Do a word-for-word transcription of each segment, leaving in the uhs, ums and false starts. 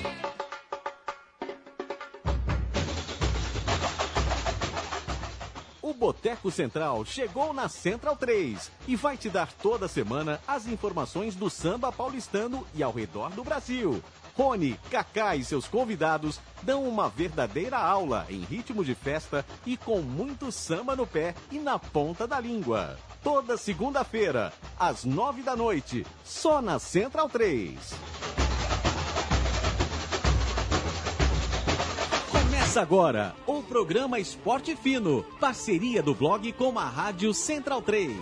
O Boteco Central chegou na Central três e vai te dar toda semana as informações do samba paulistano e ao redor do Brasil. Rony, Kaká e seus convidados dão uma verdadeira aula em ritmo de festa e com muito samba no pé e na ponta da língua. Toda segunda-feira, às nove da noite, só na Central três. Começa agora o programa Esporte Fino, parceria do blog com a Rádio Central três.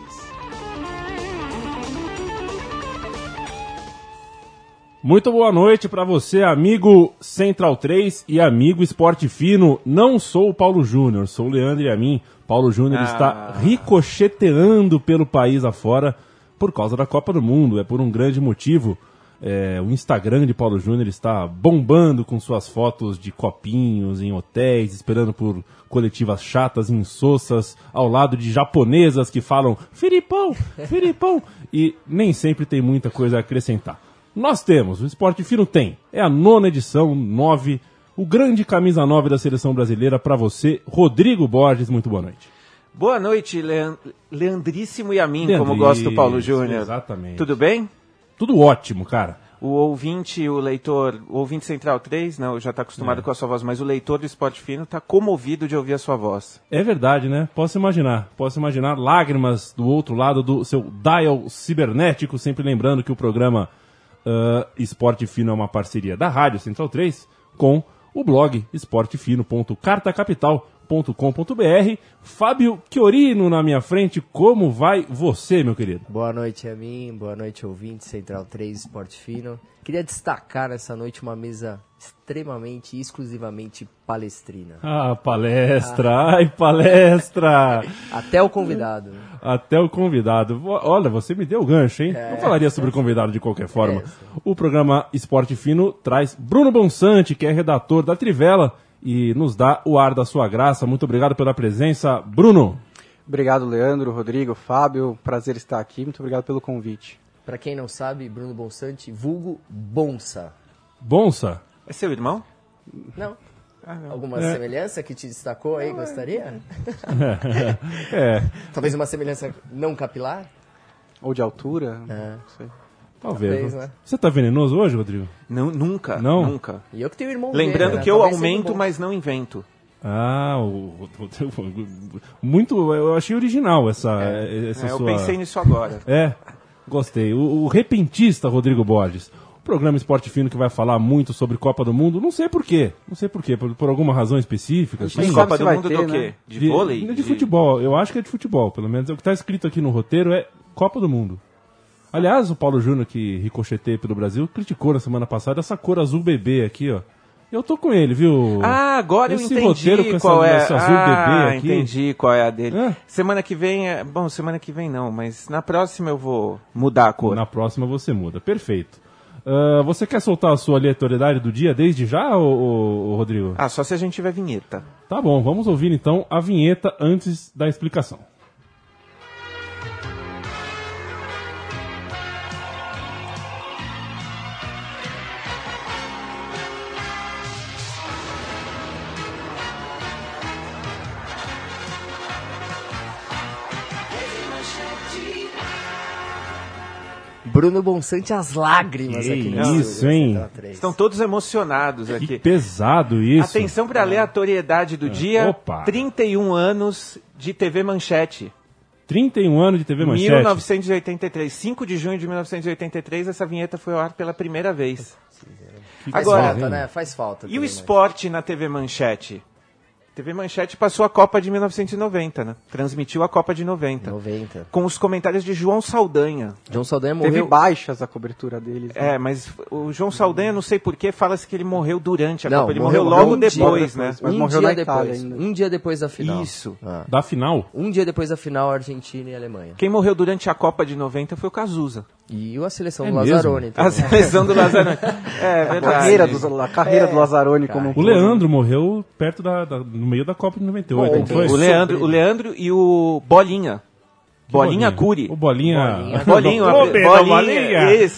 Muito boa noite para você, amigo Central três e amigo Esporte Fino. Não sou o Paulo Júnior, sou o Leandro e a mim. Paulo Júnior ah. está ricocheteando pelo país afora por causa da Copa do Mundo. É por um grande motivo. É, o Instagram de Paulo Júnior está bombando com suas fotos de copinhos em hotéis, esperando por coletivas chatas, insossas, ao lado de japonesas que falam Filipão, Filipão, e nem sempre tem muita coisa a acrescentar. Nós temos, o Esporte Fino tem, é a nona edição, nove, o grande camisa nove da seleção brasileira para você, Rodrigo Borges, muito boa noite. Boa noite, Leand... Leandríssimo e a mim, como gosta o Paulo Júnior. Exatamente. Tudo bem? Tudo ótimo, cara. O ouvinte, o leitor, o ouvinte Central três, não, já está acostumado é. com a sua voz, mas o leitor do Esporte Fino está comovido de ouvir a sua voz. É verdade, né? Posso imaginar, posso imaginar lágrimas do outro lado do seu dial cibernético, sempre lembrando que o programa uh, Esporte Fino é uma parceria da Rádio Central três com o blog esportefino ponto carta capital ponto com ponto b r. Fábio Chiorino na minha frente, como vai você, meu querido? Boa noite a mim, boa noite ouvinte, Central três Esporte Fino. Queria destacar nessa noite uma mesa extremamente, exclusivamente palestrina. Ah, palestra, ah. ai palestra! Até o convidado. Até o convidado. Olha, você me deu o gancho, hein? É. Não falaria sobre o convidado de qualquer forma. É, o programa Esporte Fino traz Bruno Bonsante, que é redator da Trivela, e nos dá o ar da sua graça. Muito obrigado pela presença, Bruno. Obrigado, Leandro, Rodrigo, Fábio. Prazer estar aqui. Muito obrigado pelo convite. Para quem não sabe, Bruno Bonsante, vulgo Bonsa. Bonsa? É seu irmão? Não. Ah, não. Alguma é. semelhança que te destacou aí, não, gostaria? É. é. Talvez uma semelhança não capilar? Ou de altura? É. Não sei. Talvez. Talvez, né? Você tá venenoso hoje, Rodrigo? Não, nunca. Não? Nunca. E eu que tenho irmão Lembrando dele, que né? eu Talvez aumento, mas não invento. Ah, o, o, o, muito, eu achei original essa, é, essa é, sua... Eu pensei nisso agora. É, gostei. O, o repentista Rodrigo Borges. O programa Esporte Fino que vai falar muito sobre Copa do Mundo, não sei porquê. Não sei porquê, por, por alguma razão específica. Mas assim. Copa do Mundo ter, do quê? Né? De, de vôlei? De, de futebol, eu acho que é de futebol, pelo menos. O que está escrito aqui no roteiro é Copa do Mundo. Aliás, o Paulo Júnior, que ricocheteia pelo Brasil, criticou na semana passada essa cor azul bebê aqui, ó. Eu tô com ele, viu? Ah, agora Esse eu entendi roteiro com qual essa, é. esse azul ah, bebê aqui. entendi qual é a dele. É. Semana que vem, é... bom, semana que vem não, mas na próxima eu vou mudar a cor. Na próxima você muda, perfeito. Uh, você quer soltar a sua aleatoriedade do dia desde já, ô, ô, ô, Rodrigo? Ah, só se a gente tiver vinheta. Tá bom, vamos ouvir então a vinheta antes da explicação. Bruno Bonsante, as lágrimas que aqui no isso, hein? Estão todos emocionados aqui. Que pesado isso. Atenção para a aleatoriedade do é. dia. Opa. trinta e um anos de T V Manchete. trinta e um anos de T V Manchete. mil novecentos e oitenta e três. cinco de junho de mil novecentos e oitenta e três, essa vinheta foi ao ar pela primeira vez. Que Agora, falta, né? Faz falta. E o esporte na T V Manchete? T V Manchete passou a Copa de mil novecentos e noventa, né? Transmitiu a Copa de noventa. noventa. Com os comentários de João Saldanha. João Saldanha morreu... Teve baixas a cobertura deles. Né? É, mas o João Saldanha, não sei porquê, fala-se que ele morreu durante a não, Copa. Ele morreu, morreu logo um depois, dia, né? Mas um morreu dia na depois. Itália ainda. Um dia depois da final. Isso. Ah. Da final? Um dia depois da final, Argentina e Alemanha. Quem morreu durante a Copa de noventa foi o Cazuza. E a seleção é do Lazzaroni. A seleção do Lazzaroni. É, verdade. A carreira do, a carreira é, do Lazzaroni cara. como... O Leandro morreu perto da, da, no meio da Copa de noventa e oito, não foi? O Leandro, o Leandro e o Bolinha. Bolinha, Bolinha Cury. O Bolinha... Bolinha. Bolinha, Bolinha, Bolinha, Bolinha. Isso.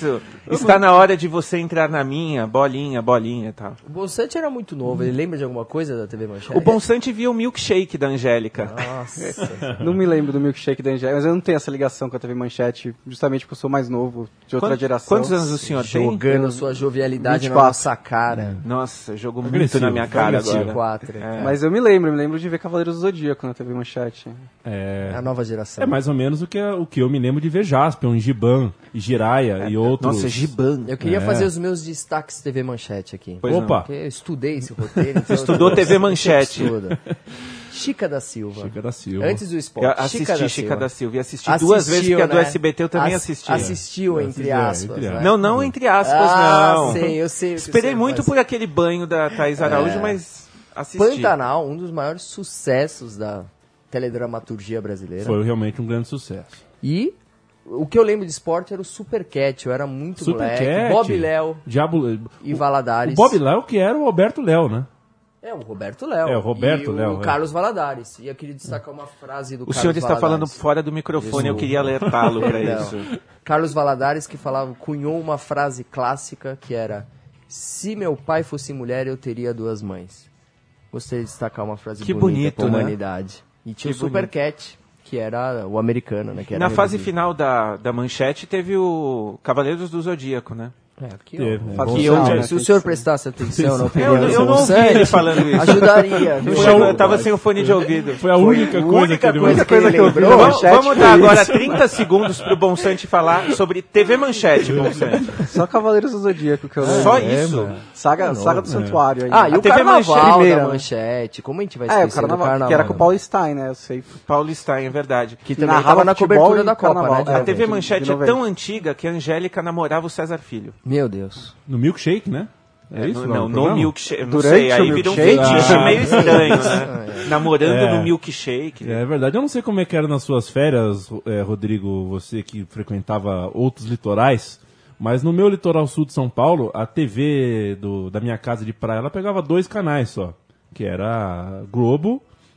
Está na hora de você entrar na minha, bolinha, bolinha e tal. O Bonsante era muito novo, ele lembra de alguma coisa da T V Manchete? O Bonsante via o milkshake da Angélica. Nossa. Não me lembro do milkshake da Angélica, mas eu não tenho essa ligação com a T V Manchete, justamente porque eu sou mais novo, de outra Quantos- geração. Quantos anos o senhor tem? Jogando sua jovialidade vinte e na quatro. nossa cara. Nossa, jogou muito Agressivo, na minha cara agressivo. agora. Quatro. É. Mas eu me lembro, me lembro de ver Cavaleiros do Zodíaco na T V Manchete. É, É a nova geração. é mais ou menos o que, o que eu me lembro de ver Jaspion, Giban, Jiraya e outros. Nossa, Giban. Eu queria É. fazer os meus destaques T V Manchete aqui. Pois não. Opa! Porque eu estudei esse roteiro. Então Estudou eu- T V Manchete. Estuda. Chica da Silva. Chica da Silva. Antes do esporte. Eu assisti Chica da Chica Silva. da Silva e assisti duas vezes, porque a do né? S B T eu também Ass- assisti. Assistiu, entre Assistiu, aspas. entre né? aspas. Não, não entre aspas, Ah, não. sei, eu sei o que Esperei você muito faz. por aquele banho da Thaís Araújo, mas assisti. Pantanal, um dos maiores sucessos da teledramaturgia brasileira. Foi realmente um grande sucesso. E o que eu lembro de esporte era o Super Cat. Eu era muito Super moleque. Cat, Bob Léo Diabo, e o Valadares. Bob Léo que era o Roberto Léo, né? É, o Roberto Léo. É, o Roberto e Léo, o é. Carlos Valadares. E eu queria destacar uma frase do O Carlos senhor está falando Valadares. fora do microfone, eu queria alertá-lo para Não. isso. Carlos Valadares que falava, cunhou uma frase clássica que era: se meu pai fosse mulher, eu teria duas mães. Gostaria de destacar uma frase Que bonita bonito, pra né? humanidade. E tinha Que o Super Cat, que era o americano, né? Que era Na fase reduzido. final da, da manchete teve o Cavaleiros do Zodíaco, né? É, aqui, Teve, ó. é. Fábio Que Sal, eu- né, Se tem o que senhor ser. prestasse atenção na Eu, opinião do eu seu não ouvi Sante, ele falando isso. ajudaria. viu? Foi, eu tava sem o fone de ouvido. Foi a única coisa única que ele coisa mandou. que ele lembrou. na Vamos, manchete vamos foi dar agora isso. trinta segundos pro Bonsante falar sobre T V Manchete, Bonsante. Só Cavaleiros do Zodíaco que eu lembro. Só é, isso? mano. Saga, Saga do Santuário. Aí. Ah, e A o T V carnaval Manchete primeira, da né? manchete. Como a gente vai É, esquecer o carnaval, do carnaval? que era com o Paulo Stein, né? Eu sei. Paulo Stein, é verdade. Que também narrava estava na futebol cobertura e da Copa, carnaval. né? É, A T V de- Manchete de é noventa. tão antiga que a Angélica namorava o César Filho. Meu Deus. No Milkshake, né? É isso? no, não, não, no no programa? milkshake. Não Durante sei, aí o virou um milkshake? fetiche Ah. meio estranho, né? Namorando É. no milkshake. É verdade, eu não sei como é que era nas suas férias, é, Rodrigo, você que frequentava outros litorais, mas no meu litoral sul de São Paulo, a T V do, da minha casa de praia, ela pegava dois canais só, que era Globo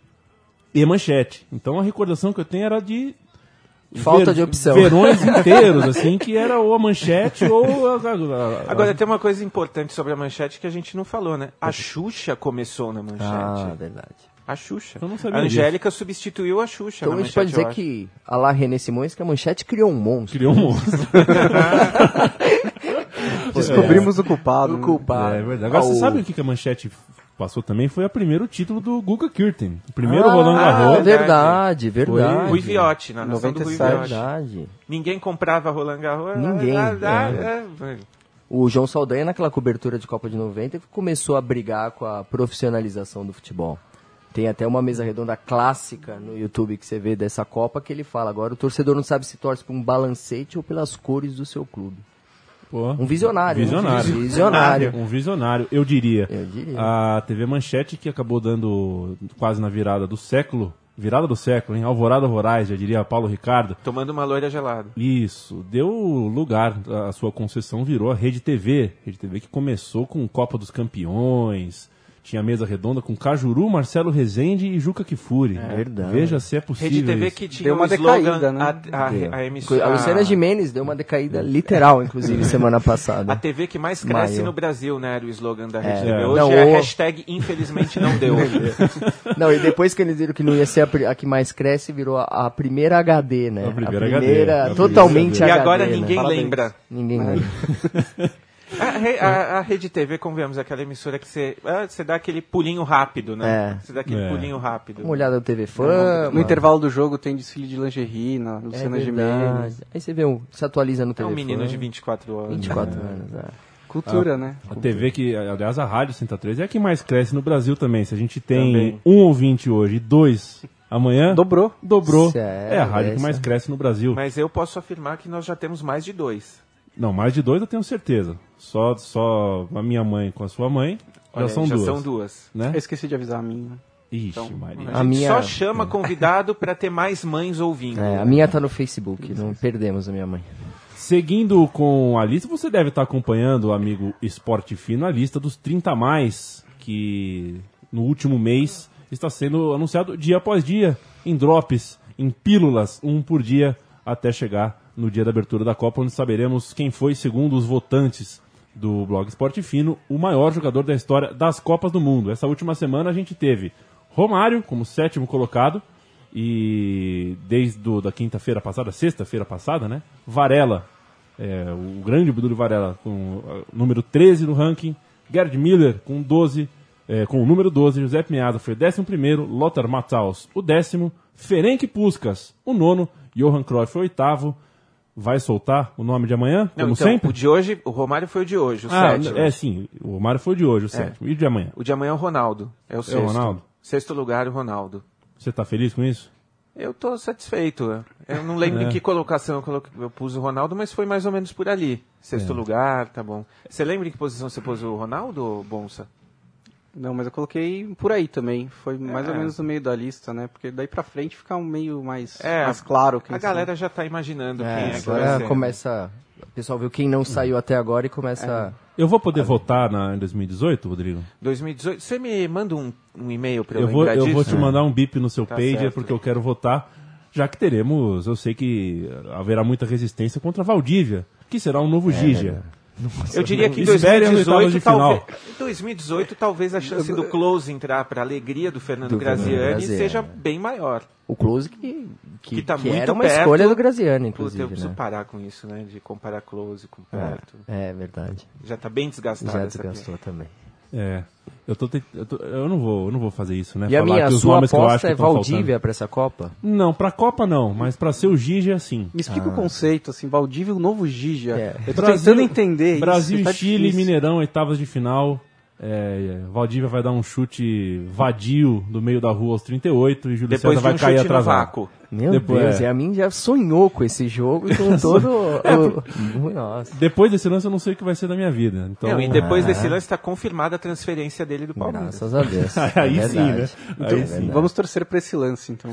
e Manchete. Então a recordação que eu tenho era de... Falta de opção. Verões inteiros, assim, que era ou a Manchete ou a... a- a- Agora, tem uma coisa importante sobre a Manchete que a gente não falou, né? A Xuxa começou na Manchete. Ah, verdade. A Xuxa. Eu não sabia A Angélica substituiu a Xuxa Então na a gente pode Manchete, dizer eu acho. que a lá René Simões, que a manchete criou um monstro. Criou um monstro. Descobrimos o culpado. O né? culpado. É verdade. Agora, Ah, você o- sabe o que que a Manchete passou também? Foi o primeiro título do Guga Kirten. O primeiro Ah, Roland Garros. verdade, verdade. Rui Viotti, na nação do Rui noventa e sete. Viotti. Verdade. Ninguém comprava Roland Garros. Ninguém, Ah, ah, é. é. O João Saldanha, naquela cobertura de Copa de noventa, começou a brigar com a profissionalização do futebol. Tem até uma mesa redonda clássica no YouTube que você vê dessa Copa que ele fala: agora o torcedor não sabe se torce por um balancete ou pelas cores do seu clube. Pô, Um visionário. Visionário. Um visionário. Um visionário, eu diria. Eu diria. A T V Manchete, que acabou dando quase na virada do século, virada do século, hein? Alvorada Voraz, já diria Paulo Ricardo. Tomando uma loira gelada. Isso, deu lugar, a sua concessão virou a Rede T V. Rede T V que começou com Copa dos Campeões, tinha mesa redonda com Cajuru, Marcelo Rezende e Juca Kfouri. É verdade. Veja se é possível Rede T V isso. que tinha Deu uma o slogan, decaída, né? a, a, Deu. a, emissora, A Luciana Gimenez deu uma decaída literal, inclusive, semana passada. a T V que mais cresce Maior. no Brasil, né? Era o slogan da Rede É. T V. É. Hoje Não, é a o- hashtag infelizmente não deu. Não, e depois que eles viram que não ia ser a, pri- a que mais cresce, virou a, a primeira H D, né? A primeira a H D, primeira, a primeira totalmente E H D. agora né? ninguém Parabéns. lembra. Ninguém lembra. A, re- a, a Rede T V, convenhamos, é aquela emissora que você, ah, você dá aquele pulinho rápido, né? É. Você dá aquele É. pulinho rápido. Uma olhada no T V Fama. No intervalo do jogo tem desfile de lingerie na É Luciana verdade. Gimenez. Aí você vê, um, se atualiza no T É V um menino Fama. de vinte e quatro anos. vinte e quatro anos, é. Cultura, né? A T V que, aliás, a Rádio cento e três é a que mais cresce no Brasil também. Se a gente tem Também. um ouvinte hoje e dois amanhã, Dobrou. dobrou. Sério, é a rádio que essa? mais cresce no Brasil. Mas eu posso afirmar que nós já temos mais de dois. Não, mais de dois eu tenho certeza. Só, só a minha mãe com a sua mãe Olha, já são já duas. são duas. Né? Eu esqueci de avisar a minha. Ixi, Então, Maria. a A gente minha- só chama convidado para ter mais mães ouvindo. É, a minha tá no Facebook, não perdemos a minha mãe. Seguindo com a lista, você deve estar acompanhando, amigo Esporte Fino, a lista dos trinta a mais, que no último mês está sendo anunciado dia após dia, em drops, em pílulas, um por dia, até chegar no dia da abertura da Copa, onde saberemos quem foi, segundo os votantes do blog Esporte Fino, o maior jogador da história das Copas do Mundo. Essa última semana a gente teve Romário como sétimo colocado, e desde do, da quinta-feira passada, sexta-feira passada, né? Varela, é, o grande Abdul Varela, com o número treze no ranking, Gerd Müller com doze, é, com o número doze, José Meazza foi o décimo primeiro, Lothar Matthaus o décimo, Ferenc Puskás o nono, Johan Cruyff foi o oitavo. Vai soltar o nome de amanhã, Não, como então, sempre? O de hoje, o Romário foi o de hoje, o ah, sétimo. é sim, o Romário foi o de hoje, o sétimo. E o de amanhã? O de amanhã é o Ronaldo, é o sexto. o Ronaldo? Sexto lugar, o Ronaldo. Você tá feliz com isso? Eu tô satisfeito. Eu não lembro É. em que colocação eu, coloquei, eu pus o Ronaldo, mas foi mais ou menos por ali. Sexto É. lugar, tá bom. Você lembra em que posição você pôs o Ronaldo, Bonsa? Não, mas eu coloquei por aí também. Foi mais É. ou menos no meio da lista, né? Porque daí pra frente fica um meio mais, É, mais claro. quem A galera já tá imaginando quem é É, que vai agora ser. começa. O pessoal viu quem não saiu até agora e começa. Eu vou poder votar na, em dois mil e dezoito, Rodrigo? dois mil e dezoito, você me manda um, um e-mail pra eu, Eu vou, lembrar eu disso? vou te mandar um bip no seu Tá pager, certo. porque eu quero votar, já que teremos, eu sei que haverá muita resistência contra Valdívia, que será um novo Gigia. Eu diria que em Espere as oitavas de dois mil e dezoito, talvez, final. em dois mil e dezoito, talvez a chance do Close entrar para a alegria do Fernando Do Fernando Graziani Graziani. seja bem maior. O Close que, que, Que tá que muito era uma perto. escolha do Graziani, Puta, eu inclusive. preciso Né? parar com isso, né? De comparar Close com perto. É verdade. Já tá bem desgastado Já essa desgastou também. É, eu, tô, tent- eu, tô- eu não vou, eu não vou fazer isso, né? E a Falar minha, que a os sua nomes que eu acho aposta que é tão Valdívia pra essa Copa? faltando. Não, pra Copa não, mas pra ser o Gigia, sim. Me explica o conceito, assim, Valdívia, o novo Gigia. É. Eu tô tentando entender Brasil isso. e tá Chile, difícil. Mineirão, oitavas de final. É, Valdívia vai dar um chute vadio do meio da rua aos trinta e oito e Júlio Depois César de vai um cair chute no atrasado. vácuo. Meu Depois, Deus, é. e a mim já sonhou com esse jogo e com todo o... Nossa. Depois desse lance eu não sei o que vai ser da minha vida. Então, Não, e depois desse lance está confirmada a transferência dele do Palmeiras. Graças a Deus. Aí É sim, né? verdade. Aí É sim. verdade. Vamos torcer pra esse lance, então.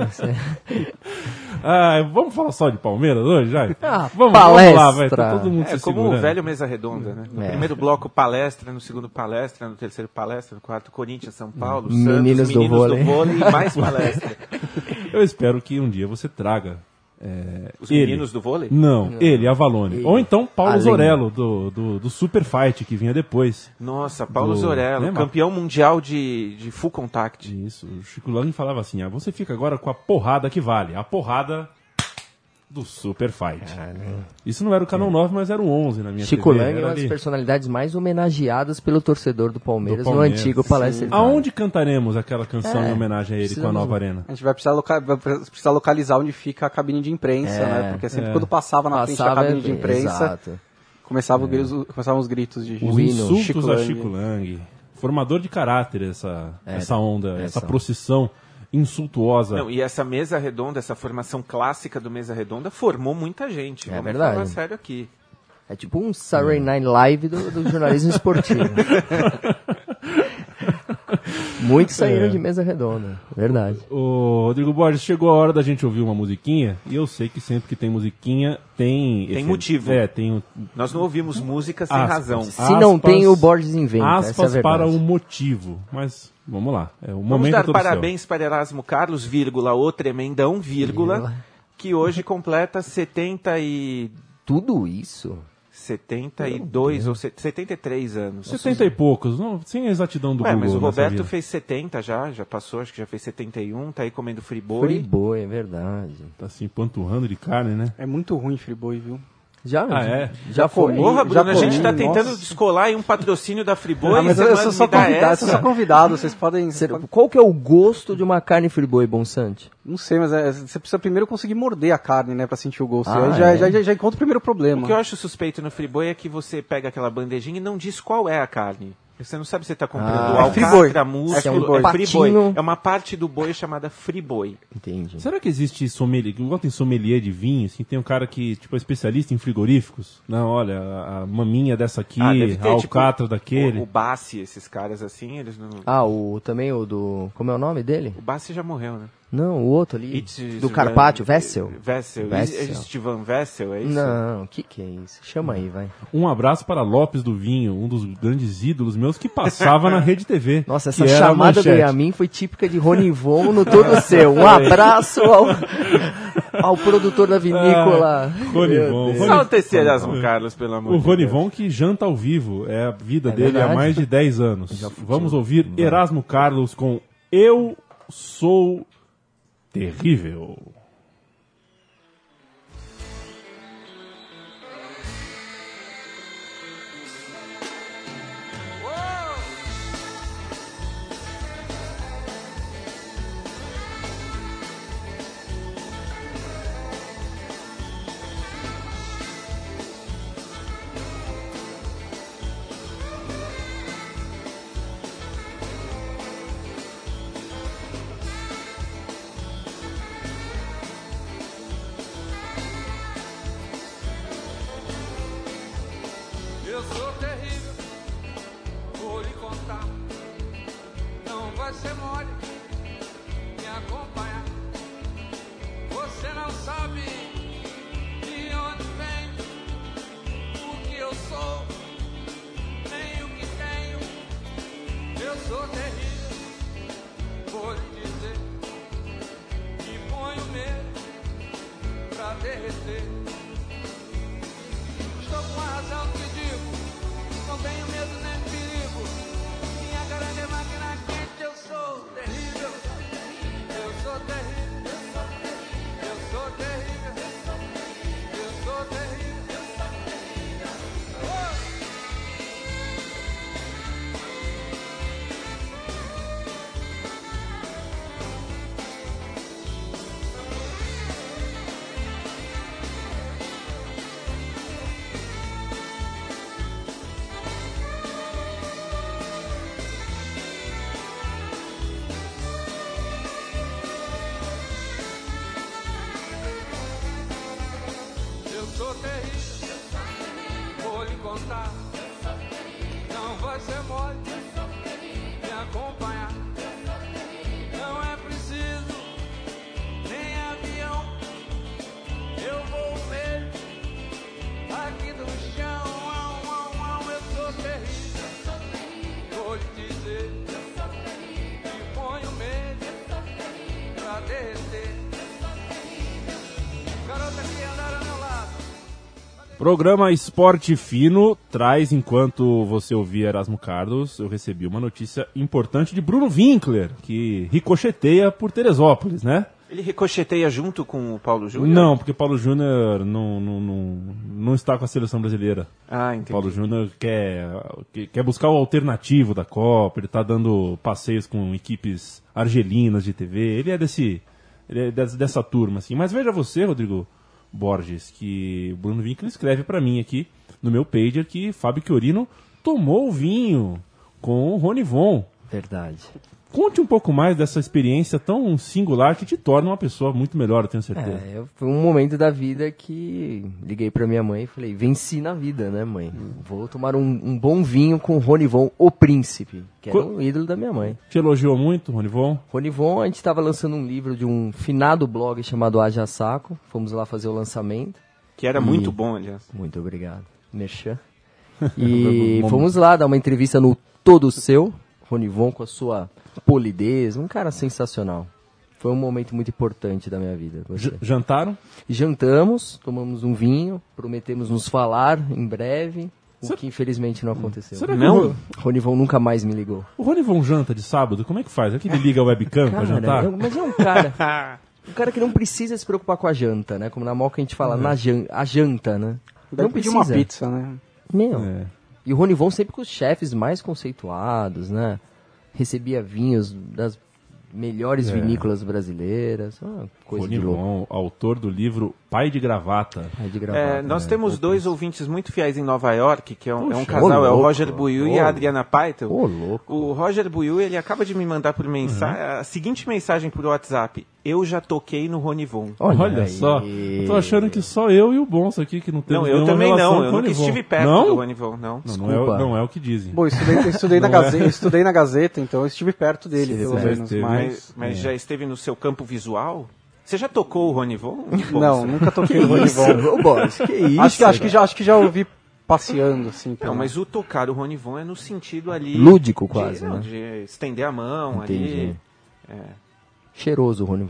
Ah, vamos falar só de Palmeiras hoje, já? Ah, vamos, palestra. vamos lá, vai. Tá todo mundo É se como o segurando. velho mesa redonda, né? No É. primeiro bloco palestra, no segundo palestra, no terceiro palestra, no quarto Corinthians, São Paulo, Meninos Santos, do meninos vôlei. do vôlei e mais palestra. Eu espero que um dia você traga é, Os ele. meninos do vôlei? Não, ele, Avalone. Ele. Ou então Paulo Além. Zorello, do, do, do Super Fight, que vinha depois. Nossa, Paulo Do- Zorello, lembra? campeão mundial de, de full contact. Isso, o Chico Lang falava assim, ah, você fica agora com a porrada que vale. A porrada do Super Fight. Isso não era o Canal nove, mas era o onze na minha Chico T V. Lang é era uma das ali. personalidades mais homenageadas pelo torcedor do Palmeiras, Do Palmeiras, no antigo Palestra sim. Itália. Aonde cantaremos aquela canção É, em homenagem a ele com a precisamos- nova arena? A gente vai precisar, loca- vai precisar localizar onde fica a cabine de imprensa, É, né? Porque sempre é. quando passava na frente da Passava, cabine de imprensa, exato. começava o gritos- começavam os gritos de Os O hino. insultos Chico a Lang. Chico Lang. Formador de caráter essa, É, essa onda, essa essa. procissão insultuosa. Não, e essa mesa redonda, essa formação clássica do mesa redonda formou muita gente. É Vamos verdade. falar sério aqui. É tipo um Saturday Night Live do, do jornalismo esportivo. Muitos saíram É. de mesa redonda, verdade. Ô, Rodrigo Borges, chegou a hora da gente ouvir uma musiquinha, e eu sei que sempre que tem musiquinha, tem... Tem efeito. motivo. É, tem um- Nós não ouvimos música sem Aspas. razão. Se não Aspas- tem, o Borges inventa, essa é a aspas verdade. para o motivo, mas vamos lá, é, o Vamos momento é dar todo parabéns para Erasmo Carlos, vírgula, o tremendão, vírgula, Vírgula. que hoje completa setenta e... Tudo isso? setenta e dois ou se- setenta e três anos. seu. setenta e poucos, não, sem a exatidão do Ué, Google mas o nessa Roberto vida. fez setenta já, já passou, acho que já fez setenta e um, tá aí comendo friboi. Friboi, é verdade. Tá assim, panturrando de carne, né? É muito ruim Friboi, viu? Já, Ah, é? já foi. Porra, Bruno, já a gente comi, tá tentando nossa. descolar aí um patrocínio da Friboi. Ah, mas você eu, eu manda- sou só me dá convidado, eu essa? sou só convidado, vocês podem... Cê- Qual que é o gosto de uma carne friboi, Bonsante? Não sei, mas é, você precisa primeiro conseguir morder a carne, né, pra sentir o gosto. Ah, Aí já, é? já, já, já encontra o primeiro problema. O que eu acho suspeito no Friboi é que você pega aquela bandejinha e não diz qual é a carne. Você não sabe se você está comprando Ah, alcatra, friboi. músculo, É é, friboi. friboi. Patinho. É uma parte do boi chamada friboi. Entendi. Será que existe sommelier, igual tem sommelier de vinho, assim, tem um cara que, tipo, é especialista em frigoríficos? Não, olha, a, a maminha dessa aqui, Ah, deve ter, a tipo, alcatra daquele. O, o Bassi, esses caras assim, eles não... Ah, o, também o do... Como é o nome dele? O Bassi já morreu, né? Não, o outro ali. It's do Carpaccio, Vessel? Vessel. Vessel. Estevan Vessel, é isso? Não, o que que é isso? Chama aí, vai. Um abraço para Lopes do Vinho, um dos grandes ídolos meus que passava na Rede T V. Nossa, essa que era a chamada do manchete. Yamin foi típica de Ronivon no Todo Seu. Um abraço ao... Ao produtor da vinícola. Ah, Ronivon. Rony... Salta esse Erasmo Carlos, pelo amor O de Ronivon Deus. que janta ao vivo. É a vida É dele verdade. há mais de dez anos. Vamos ouvir Erasmo Carlos com Eu Sou Terrível. Eu sou terrível, vou lhe contar. Não vai ser mole me acompanhar. Você não sabe de onde vem, o que eu sou, nem o que tenho. Eu sou terrível, vou lhe dizer. Que ponho medo pra derreter. Estou com a razão que digo, não tenho medo nem perigo. Minha grande máquina quente, eu sou terrível. Eu sou terrível. Eu sou terrível. Eu sou terrível. Oh! Eu sou terrível, vou lhe contar. Não vai ser mole me acompanhar. Não é preciso nem avião. Eu vou ver aqui do chão. Au, au, au. Eu sou terrível, vou lhe dizer. Que ponho medo pra derreter. Garota que andar ao meu lado. Programa Esporte Fino traz, enquanto você ouvia Erasmo Carlos, eu recebi uma notícia importante de Bruno Winkler, que ricocheteia por Teresópolis, né? Ele ricocheteia junto com o Paulo Júnior? Não, porque Paulo Júnior não, não, não, não está com a seleção brasileira. Ah, entendi. Paulo Júnior quer, quer buscar o alternativo da Copa, ele está dando passeios com equipes argelinas de T V, ele é desse, ele é dessa, dessa turma, assim. Mas veja você, Rodrigo Borges, que o Bruno Winkler escreve para mim aqui no meu pager que Fábio Chiorino tomou o vinho com o Ronivon. Verdade. Conte um pouco mais dessa experiência tão singular que te torna uma pessoa muito melhor, eu tenho certeza. É, eu- foi um momento da vida que liguei pra minha mãe e falei, venci na vida, né, mãe? Vou tomar um, um bom vinho com o Ronivon, o príncipe, que era Co- um ídolo da minha mãe. Te elogiou muito, Ronivon? Ronivon, a gente estava lançando um livro de um finado blog chamado Haja Saco, fomos lá fazer o lançamento. Que era muito bom, aliás. Muito obrigado. Merchan. E fomos lá dar uma entrevista no Todo Seu, Ronivon com a sua polidez, um cara sensacional. Foi um momento muito importante da minha vida. gostei. J- jantaram? Jantamos, tomamos um vinho, prometemos nos falar em breve, o Será- que infelizmente não aconteceu. Será que Não? o Ro- Ronivon nunca mais me ligou. o Ronivon janta de sábado? Como é que faz? É que ele liga a webcam pra Cara, jantar? eu- mas é um cara, um cara que não precisa se preocupar com a janta, né? Como na Moca a gente fala, na jan a janta, né? Deve Não pedir precisa. uma pizza, né? Meu. É. E o Ronivon sempre com os chefes mais conceituados, né? Recebia vinhos das melhores É. vinícolas brasileiras. Ah, coisa de louco. Ronivon, autor do livro Pai de Gravata. Ai, de gravata, É, nós né? temos dois ouvintes muito fiéis em Nova York, que é um, é um Puxa, casal, ô é o louco, Roger Buiu e ô. a Adriana Paito. Ô, louco. O Roger Buiu, ele acaba de me mandar por mensagem, Uhum. a seguinte mensagem por WhatsApp: eu já toquei no Ronivon. Olha, Olha aí. só, eu tô achando que só eu e o Bonso aqui que não temos Não, eu nenhuma também relação não, com eu o nunca Ronivon. estive perto não? do Ronivon, não. Não, não, é, Desculpa. o- não é o que dizem. Bom, eu estudei, eu estudei, na, Não é. Gazeta, eu estudei na Gazeta, então eu estive perto dele, Esteve pelo perto. menos. Esteve. Mas Mas, mas já esteve no seu campo visual? Você já tocou o Ronivon? não, nunca toquei no Isso, Ronivon. ô Boris, que isso? Acho que, acho, que cara? já, acho que já ouvi passeando, assim. Não, pela- mas o tocar o Ronivon é no sentido ali... Lúdico de- quase, não, né? de estender a mão Entendi. ali. É. Cheiroso o Ronivon.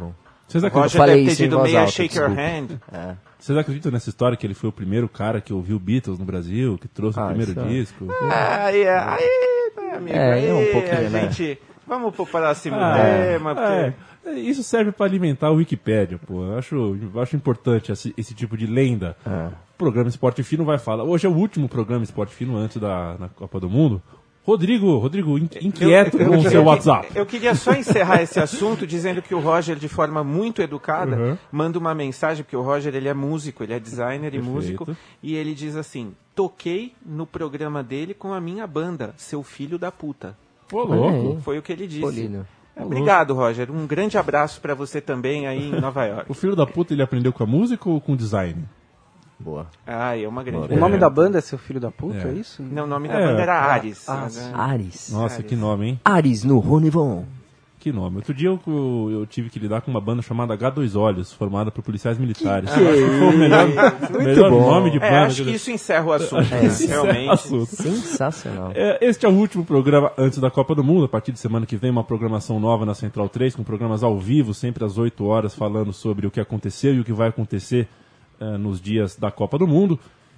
Vocês O acreditam, Roger falei deve ter isso em dito voz meia alta, shake your desculpa. hand. vocês acreditam nessa história que ele foi o primeiro cara que ouviu Beatles no Brasil, que trouxe Ah, o primeiro isso é. disco? Aí, aí, meu amigo, É, aí, é um pouquinho, a né? gente... Vamos pro próximo Ah, tema, porque... é, isso serve pra alimentar o Wikipédia, pô. Eu acho, eu acho importante esse, esse tipo de lenda. É. O programa Esporte Fino vai falar. Hoje é o último programa Esporte Fino antes da na Copa do Mundo. Rodrigo, Rodrigo, in- inquieto Eu- eu- com o eu- seu eu- WhatsApp. Eu queria só encerrar esse assunto dizendo que o Roger, de forma muito educada, Uhum. manda uma mensagem, porque o Roger ele é músico, ele é designer e Perfeito. músico, e ele diz assim: toquei no programa dele com a minha banda, seu filho da puta. Pô, Olha louco. aí. Foi o que ele disse. Polino. É, obrigado, Roger. Um grande abraço pra você também aí em Nova York. O filho da puta, ele aprendeu com a música ou com o design? Boa. Ah, é uma grande. O nome É. da banda é Seu Filho da Puta, é, É. isso? Não, o nome da É, banda era ah, Ares. ah, mas, sim. é- Ares. Nossa, Ares. que nome, hein? Ares no Ronivon. Que nome. Outro dia eu, eu, eu tive que lidar com uma banda chamada H dois Olhos, formada por policiais militares. Que Acho que foi o melhor, melhor bom. nome de É, banda. acho que isso encerra o assunto, É, né? isso Realmente. Assunto. Sensacional. É, este é o último programa antes da Copa do Mundo. A partir de semana que vem, uma programação nova na Central três, com programas ao vivo, sempre às oito horas, falando sobre o que aconteceu e o que vai acontecer eh, nos dias da Copa do Mundo.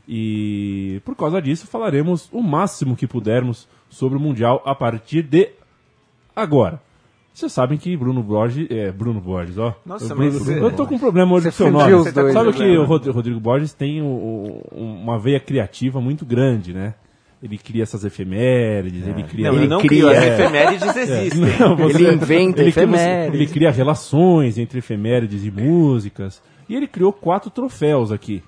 E por causa disso, falaremos o máximo que pudermos sobre o Mundial a partir de agora. Vocês sabem que Bruno Borges. É, Bruno Borges, ó. Nossa, Eu, Bruno- mas você- eu tô com um problema hoje Você com o seu fundiu nome. os dois, Sabe né? que o Rod- Rodrigo Borges tem o- o- uma veia criativa muito grande, né? Ele cria essas efemérides, ele cria. Não, Ele eu não cria- crio, as é. efemérides existem. Não, você- Ele inventa ele cria, efemérides. ele cria relações entre efemérides e músicas. E ele criou quatro troféus aqui.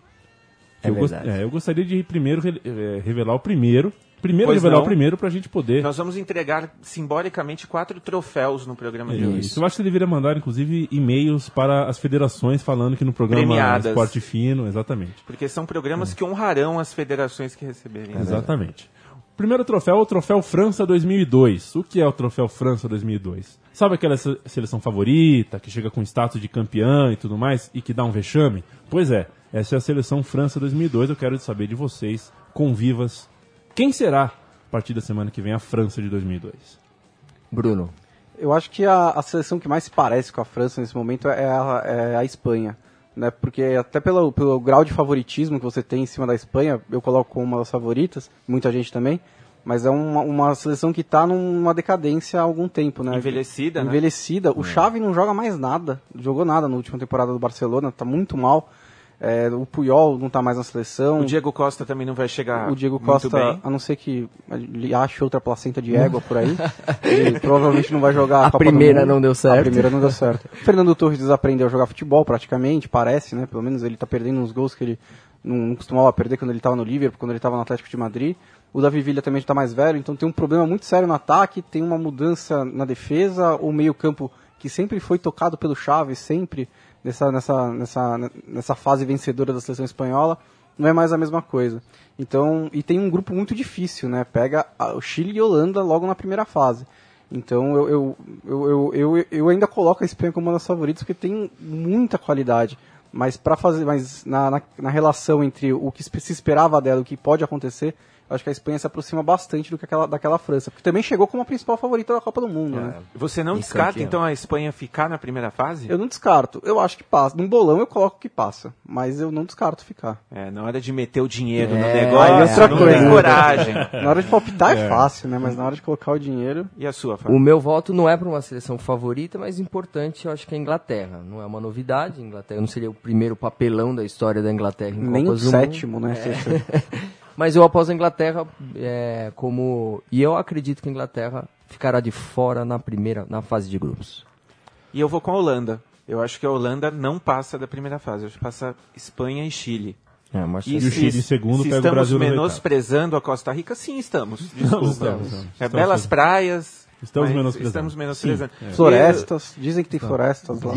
É eu, gos- verdade. é, eu gostaria de primeiro re- eh, revelar o primeiro. Primeiro Pois revelar não. o primeiro pra gente poder. Nós vamos entregar simbolicamente quatro troféus no programa de hoje. Isso. Eu acho que você deveria mandar, inclusive, e-mails para as federações falando que no programa Premiadas. Esporte Fino, exatamente. Porque são programas que honrarão as federações que receberem. Exatamente. O primeiro troféu é o Troféu França dois mil e dois. O que é o Troféu França dois mil e dois? Sabe aquela se- seleção favorita, que chega com status de campeã e tudo mais, e que dá um vexame? Pois é, essa é a seleção França dois mil e dois. Eu quero saber de vocês, convivas, quem será, a partir da semana que vem, a França de dois mil e dois? Bruno. Eu acho que a, a seleção que mais se parece com a França nesse momento é a, é a Espanha. Né? Porque até pelo, pelo grau de favoritismo que você tem em cima da Espanha, eu coloco como uma das favoritas, muita gente também, mas é uma, uma seleção que está numa decadência há algum tempo. Né? Envelhecida, né? Envelhecida. O Xavi não joga mais nada, jogou nada na última temporada do Barcelona, está muito mal. É, o Puyol não está mais na seleção. O Diego Costa também não vai chegar O Diego muito Costa, bem. a não ser que ele ache outra placenta de égua por aí, ele provavelmente não vai jogar a, A Copa do primeira Mundo. não deu certo. A primeira não deu certo. O Fernando Torres desaprendeu a jogar futebol praticamente, parece, né? Pelo menos ele tá perdendo uns gols que ele não, não costumava perder quando ele estava no Liverpool, quando ele estava no Atlético de Madrid. O Davi Villa também está mais velho, então tem um problema muito sério no ataque, tem uma mudança na defesa, o meio-campo que sempre foi tocado pelo Xavi, sempre nessa, nessa, nessa, nessa fase vencedora da seleção espanhola, não é mais a mesma coisa. Então, e tem um grupo muito difícil, né? Pega a- o Chile e a Holanda logo na primeira fase. Então eu, eu, eu, eu, eu, eu ainda coloco a Espanha como uma das favoritas, porque tem muita qualidade. Mas para fazer, mas na, na, na relação entre o que se esperava dela e o que pode acontecer, eu acho que a Espanha se aproxima bastante do que aquela, daquela França, porque também chegou como a principal favorita da Copa do Mundo, né? Você não E descarta, campeão. então, a Espanha ficar na primeira fase? Eu não descarto. Eu acho que passa. Num bolão eu coloco que passa, mas eu não descarto ficar. É, na hora de meter o dinheiro no É, negócio, aí outra não coisa. tem coragem. Na hora de palpitar é fácil, né? Mas na hora de colocar o dinheiro... E a sua, Fábio? O meu voto não é para uma seleção favorita, mas importante, eu acho que é a Inglaterra. Não é uma novidade, a Inglaterra não seria o primeiro papelão da história da Inglaterra em Nem o Copas do sétimo, Mundo. né? Mas eu aposto a Inglaterra é, como... E eu acredito que a Inglaterra ficará de fora na primeira, na fase de grupos. E eu vou com a Holanda. Eu acho que a Holanda não passa da primeira fase. Eu acho que passa Espanha e Chile. É, mas E o Chile em segundo se pega o estamos Brasil no menosprezando a Costa Rica, sim, estamos. Desculpa. estamos, estamos. É, Estamos belas sim. praias. Estamos mas menosprezando. Estamos menosprezando. Florestas, dizem que tem florestas lá.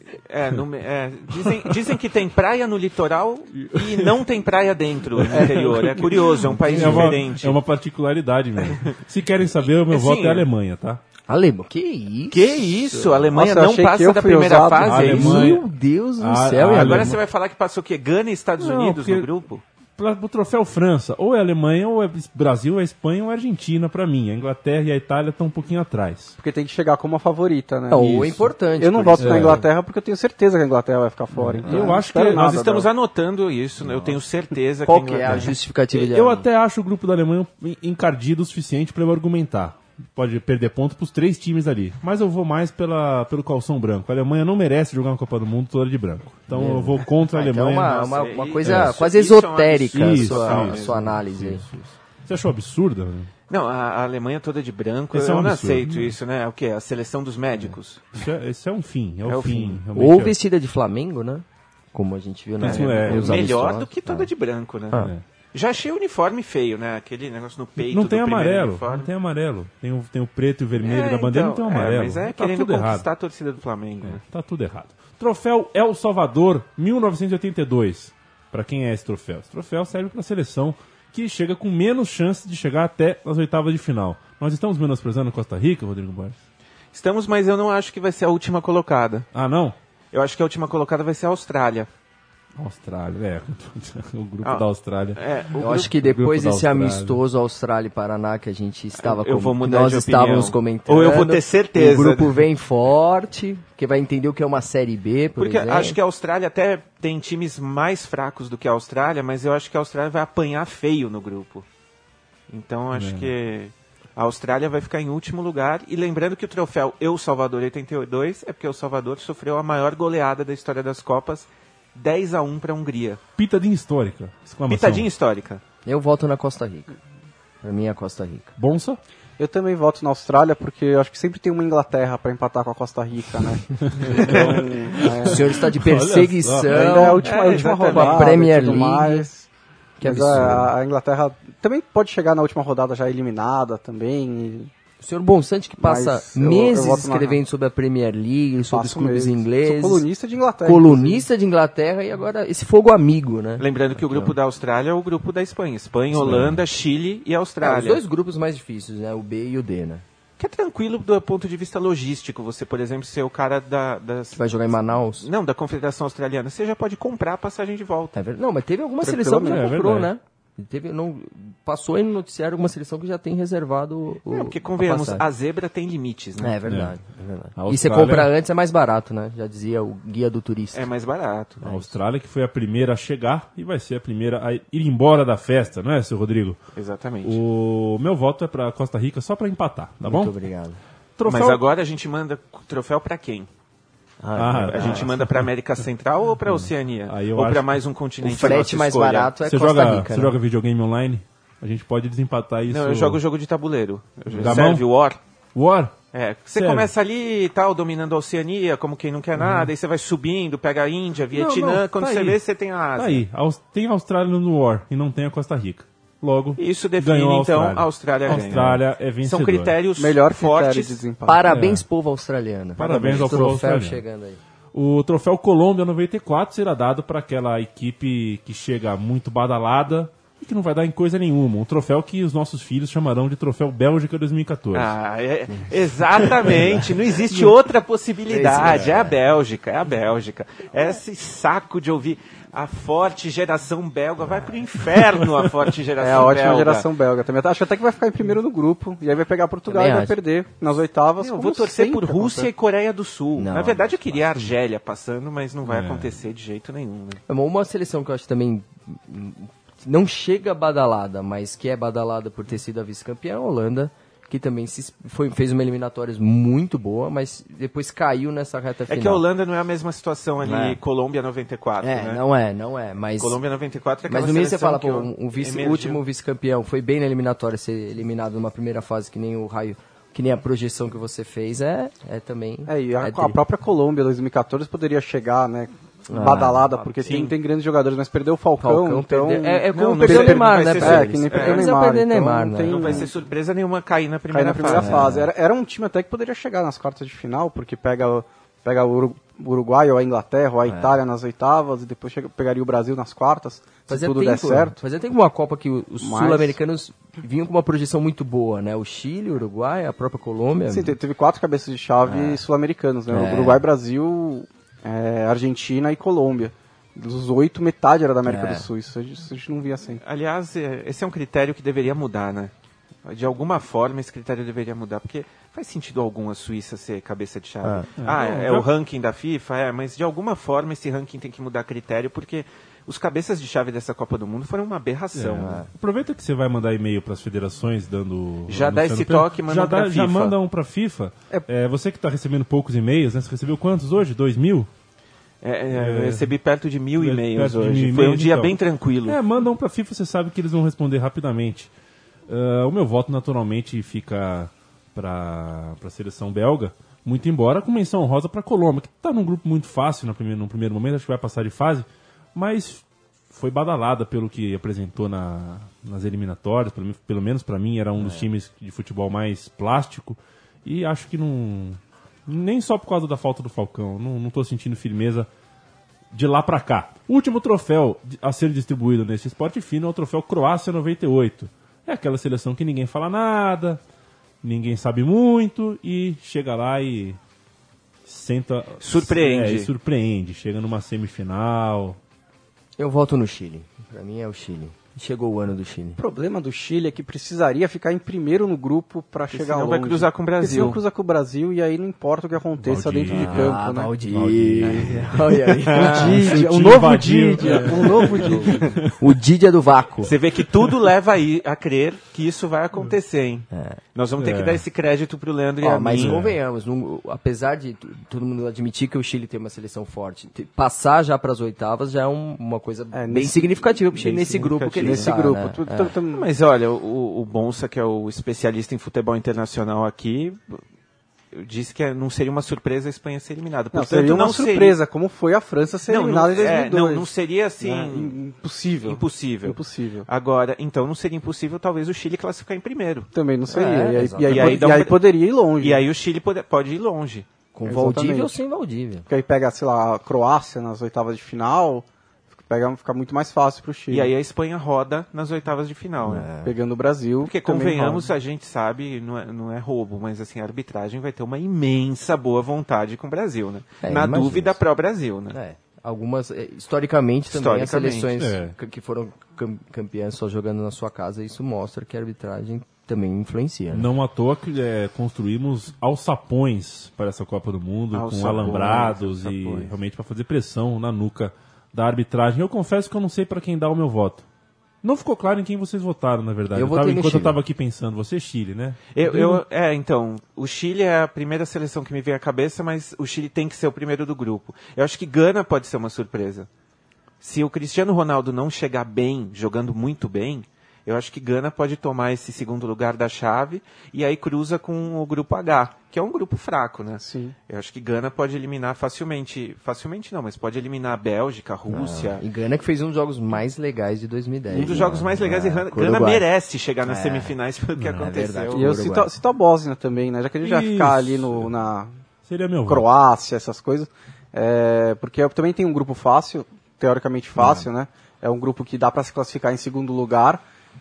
É, no- é, dizem, dizem que tem praia no litoral e não tem praia dentro, no interior. É curioso, é um país É uma, diferente. é uma particularidade mesmo. Se querem saber, o meu Assim, voto é a Alemanha, tá? Alemão, que isso? Que isso? A Alemanha Nossa, eu não achei que passa eu da fui primeira ousado. fase? A é isso? Alemanha- Meu Deus do A- céu. a e Agora agora você vai falar que passou o quê? Gana e Estados Não, Unidos porque- no grupo? pra, pro troféu França, ou é Alemanha, ou é Brasil, ou é Espanha, ou é Argentina pra mim. A Inglaterra e a Itália estão um pouquinho atrás. Porque tem que chegar como a favorita, né? Não, o Isso. importante. Eu não por voto isso. na É. Inglaterra porque eu tenho certeza que a Inglaterra vai ficar fora. Então Eu não acho que espero nós Nós nada estamos dela. anotando isso, né? Eu tenho certeza Qual que que é a justificativa de Eu até acho o grupo da Alemanha encardido o suficiente pra eu argumentar. Pode perder ponto pros três times ali. Mas eu vou mais pela, pelo calção branco. A Alemanha não merece jogar uma Copa do Mundo toda de branco. Então eu vou contra a Ah, então é Alemanha. uma, uma, Nossa, uma isso- coisa isso- quase isso é um esotérica a absurdo. sua, Isso, a isso, sua análise. aí. Você achou absurda? né? Não, a, a Alemanha toda de branco, Esse é eu um não absurdo. aceito isso, né? O quê? A seleção dos médicos. Isso é, esse é um fim. É, É o o fim. fim. realmente Ou é. vestida de Flamengo, né? Como a gente viu na Isso é, nos Melhor amistosos. do que toda de branco, né? Ah. É. Já achei o uniforme feio, né? Aquele negócio no peito Não do tem primeiro amarelo, uniforme. não tem amarelo. Tem o, tem o preto e o vermelho É, da bandeira, então, não tem o amarelo. É, mas é tá querendo tudo conquistar errado. a torcida do Flamengo, né? Tá tudo errado. Troféu El Salvador mil novecentos e oitenta e dois. Pra quem é esse troféu? Esse troféu serve pra seleção que chega com menos chance de chegar até as oitavas de final. Nós estamos menosprezando Costa Rica, Rodrigo Borges? Estamos, mas eu não acho que vai ser a última colocada. Ah, não? Eu acho que a última colocada vai ser a Austrália. Austrália, é. O grupo Ah, da Austrália. É, o Eu grupo- acho que depois grupo da desse Austrália. amistoso Austrália e Paraná que a gente estava Eu com- vou que mudar nós de estávamos opinião. comentando. Ou eu vou ter certeza. O grupo vem forte, que vai entender o que é uma série B, por Porque exemplo. acho que a Austrália até tem times mais fracos do que a Austrália, mas eu acho que a Austrália vai apanhar feio no grupo. Então acho É. que a Austrália vai ficar em último lugar. E lembrando que o troféu Eu Salvador oitenta e dois é porque o Salvador sofreu a maior goleada da história das Copas, dez a um para a Hungria. Pitadinha histórica. Exclamação. Pitadinha histórica. Eu voto na Costa Rica. Pra mim é a Costa Rica. Bonsa? Eu também voto na Austrália porque eu acho que sempre tem uma Inglaterra pra empatar com a Costa Rica, né? Então, O é, senhor está de Olha perseguição. só. ainda é a última, É, a última exatamente. rodada A Premier e tudo League. mais. Que Mas absurdo. a, a Inglaterra também pode chegar na última rodada já eliminada também. E O senhor Bonsante que passa Mas eu- eu meses voto na- escrevendo sobre a Premier League, sobre os passo clubes mesmo. ingleses. Sou colunista de Inglaterra. Colunista de Inglaterra e agora esse fogo amigo, né? Lembrando que o grupo da Austrália é o grupo da Espanha. Espanha, Espanha. Holanda, Chile e É, Austrália. os dois grupos mais difíceis, né? O B e o D, né? Que é tranquilo do ponto de vista logístico. Você, por exemplo, ser o cara da, das... Vai jogar em Manaus. Não, da Confederação Australiana. Você já pode comprar a passagem de volta. É verdade. Não, mas teve alguma seleção que já É comprou, verdade. né? Teve, não, passou aí no noticiário alguma seleção que já tem reservado o. É, porque a convenhamos, passagem. a zebra tem limites, né? É verdade, é verdade. A E você Austrália- compra antes é mais barato, né? Já dizia o guia do turista. É mais barato. A Austrália que foi a primeira a chegar e vai ser a primeira a ir embora da festa, não é, seu Rodrigo? Exatamente. O meu voto é pra Costa Rica só pra empatar, tá Muito bom? obrigado. Troféu... Mas agora a gente manda o troféu pra quem? Ah, A gente manda pra América Central ou pra Oceania? Aí eu ou acho pra que mais um O continente? frete nossa mais escolha? barato é Você Costa joga, Rica. você né? joga videogame online? A gente pode desempatar isso. Não, eu jogo jogo de tabuleiro. Eu- Da Serve mão? War. War? É, você Serve. começa ali e tal, dominando a Oceania, como quem não quer nada, aí você vai subindo, pega a Índia, Vietnã, Não, não, quando tá você aí. vê, você tem a Ásia. Tá aí, Aus- tem a Austrália no War e não tem a Costa Rica. Logo, Isso define, ganhou a então, Austrália. a Austrália A ganha. Austrália é vencedora. São critérios Melhor critério fortes. de desempate. Parabéns, É. povo australiano. Parabéns ao povo Troféu australiano. chegando aí. O troféu Colômbia noventa e quatro será dado para aquela equipe que chega muito badalada e que não vai dar em coisa nenhuma. Um troféu que os nossos filhos chamarão de troféu Bélgica dois mil e quatorze. Ah, é- exatamente. Não existe outra possibilidade. É a Bélgica, é a Bélgica. Esse saco de ouvir a forte geração belga. Vai pro inferno a forte geração É a ótima belga. geração belga também. Acho até que vai ficar em primeiro no grupo. E aí vai pegar Portugal Também e vai acho. perder nas oitavas. Eu como vou torcer por sempre Rússia e acontece. Coreia do Sul. Não, Na verdade, eu queria a Argélia passando, mas não vai acontecer de jeito nenhum. Né? É uma seleção que eu acho também hum, não chega badalada, mas que é badalada por ter sido a vice-campeã, a Holanda, que também se, foi, fez uma eliminatória muito boa, mas depois caiu nessa reta É final. que a Holanda não é a mesma situação ali, É. Colômbia noventa e quatro, É, né? não é, não é, mas... Colômbia noventa e quatro é aquela Mas no meio você seleção fala, que pô, eu- um vice, o emergiu. último vice-campeão foi bem na eliminatória, ser eliminado numa primeira fase, que nem o raio, que nem a projeção que você fez, é, é também... É, e a, é a tri. própria Colômbia dois mil e quatorze poderia chegar, né? Ah, badalada, porque sim. tem, tem grandes jogadores, mas perdeu o Falcão, Falcão então... perdeu- é, é como Não, não perder o vai Neymar, ser- né, vai ser- pra É, eles. que nem perdeu o Eles Neymar. iam perder então Neymar, não né? tem- Não vai ser surpresa nenhuma cair na cair primeira, na primeira fase. fase. Era, era um time até que poderia chegar nas quartas de final, porque pega, pega o Uru- o Uruguai ou a Inglaterra ou a Itália nas oitavas e depois chega, pegaria o Brasil nas quartas, se Fazia tudo tempo, der certo. Fazia tempo uma Copa que os Mas- sul-americanos vinham com uma projeção muito boa, né? O Chile, o Uruguai, a própria Colômbia. Sim, te- teve quatro cabeças de chave sul-americanos, né? É. Uruguai, Brasil, é, Argentina e Colômbia. Dos oito, metade era da América É. do Sul. Isso a gente, a gente não via assim. Aliás, é- esse é um critério que deveria mudar, né? De alguma forma esse critério deveria mudar, porque faz sentido algum a Suíça ser cabeça de chave. Ah, é, é o ranking da FIFA, é, mas de alguma forma esse ranking tem que mudar critério, porque os cabeças de chave dessa Copa do Mundo foram uma aberração. É. Aproveita que você vai mandar e-mail para as federações dando. Já dá anunciando esse prêmio. toque e manda já um pra dá, Já FIFA. manda um para a FIFA. É, você que está recebendo poucos e-mails, né? Você recebeu quantos hoje? Dois mil? É, é, eu recebi perto de mil Perto e-mails de hoje. mil Foi um e-mails, dia então. bem tranquilo. É, manda um para a FIFA, você sabe que eles vão responder rapidamente. Ah, o meu voto naturalmente fica para a seleção belga, muito embora com menção honrosa para a Colômbia, que está num grupo muito fácil no primeiro, no primeiro momento, acho que vai passar de fase, mas foi badalada pelo que apresentou na, nas eliminatórias, pelo, pelo menos para mim era um dos times de futebol mais plástico, e acho que não, nem só por causa da falta do Falcão, não estou sentindo firmeza de lá para cá. O último troféu a ser distribuído nesse esporte fino é o troféu Croácia noventa e oito. É aquela seleção que ninguém fala nada, ninguém sabe muito e chega lá e senta... Surpreende. É, e surpreende. Chega numa semifinal. Eu voto no Chile. Pra mim é o Chile. Chegou o ano do Chile. O problema do Chile é que precisaria ficar em primeiro no grupo para chegar senão longe. vai cruzar com o Brasil. Porque senão cruza com o Brasil e aí não importa o que aconteça Valdívia. dentro de campo, Ah, né? Valdívia. Olha aí. O Didia, o chutinho novo vadio. Didia, o novo Didia. O Didia do vácuo. Você vê que tudo leva aí a crer que isso vai acontecer, hein? Nós vamos ter que É. dar esse crédito pro Leandro e Ó, a mas mim. convenhamos, não- apesar de t- todo mundo admitir que o Chile tem uma seleção forte, te- passar já para as oitavas já é um- uma coisa É, bem nesse- significativa pro Chile bem nesse grupo que ele Nesse está, grupo. né? Tu- É. tu- tu- Mas olha, o, o Bonsa, que é o especialista em futebol internacional aqui, eu disse que não seria uma surpresa a Espanha ser eliminada. Não, Portanto, seria uma não surpresa, como foi a França ser Não, eliminada não, em dois mil e é, dois. não, não seria assim Né? Impossível. impossível. Impossível. Agora, então não seria impossível talvez o Chile classificar em primeiro. Também não seria. É, e aí, exato. e aí, E aí pod- dá um e aí pre- poderia ir longe. E aí o Chile pode, pode ir longe. Com Exatamente. Valdívia ou sem Valdívia. Porque aí pega, sei lá, a Croácia nas oitavas de final, pega, fica muito mais fácil pro Chile. E aí a Espanha roda nas oitavas de final, né? Pegando o Brasil. Porque também convenhamos, rola. a gente sabe, não é, não é roubo, mas assim, a arbitragem vai ter uma imensa boa vontade com o Brasil, né? É, Na imagino dúvida, isso. pró-Brasil, né? É, algumas, é, historicamente também, as Historicamente, seleções é. que- que foram cam- campeãs só jogando na sua casa, isso mostra que a arbitragem também influencia. Né? Não à toa que é, construímos alçapões para essa Copa do Mundo, Alçapões, com alambrados e alçapões. realmente para fazer pressão na nuca da arbitragem. Eu confesso que eu não sei para quem dar o meu voto. Não ficou claro em quem vocês votaram, na verdade. Eu tava- votei no enquanto eu Chile. estava aqui pensando, você Chile, né? Eu, eu- é, então, o Chile é a primeira seleção que me veio à cabeça, mas o Chile tem que ser o primeiro do grupo. Eu acho que Gana pode ser uma surpresa. Se o Cristiano Ronaldo não chegar bem, jogando muito bem, eu acho que Gana pode tomar esse segundo lugar da chave e aí cruza com o grupo H, que é um grupo fraco, né? Sim. Eu acho que Gana pode eliminar facilmente, facilmente não, mas pode eliminar a Bélgica, a Rússia. E Gana que fez um dos jogos mais legais de dois mil e dez. Um dos né? jogos mais legais e É, Gana com o Uruguai. merece chegar nas semifinais pelo que é aconteceu. verdade. E eu Uruguai. cito, cito a Bósnia também, né? Já que a gente vai ficar ali Isso. no, na Seria meu voto. Croácia, essas coisas. É, porque eu também tem um grupo fácil, teoricamente fácil, né? É um grupo que dá para se classificar em segundo lugar.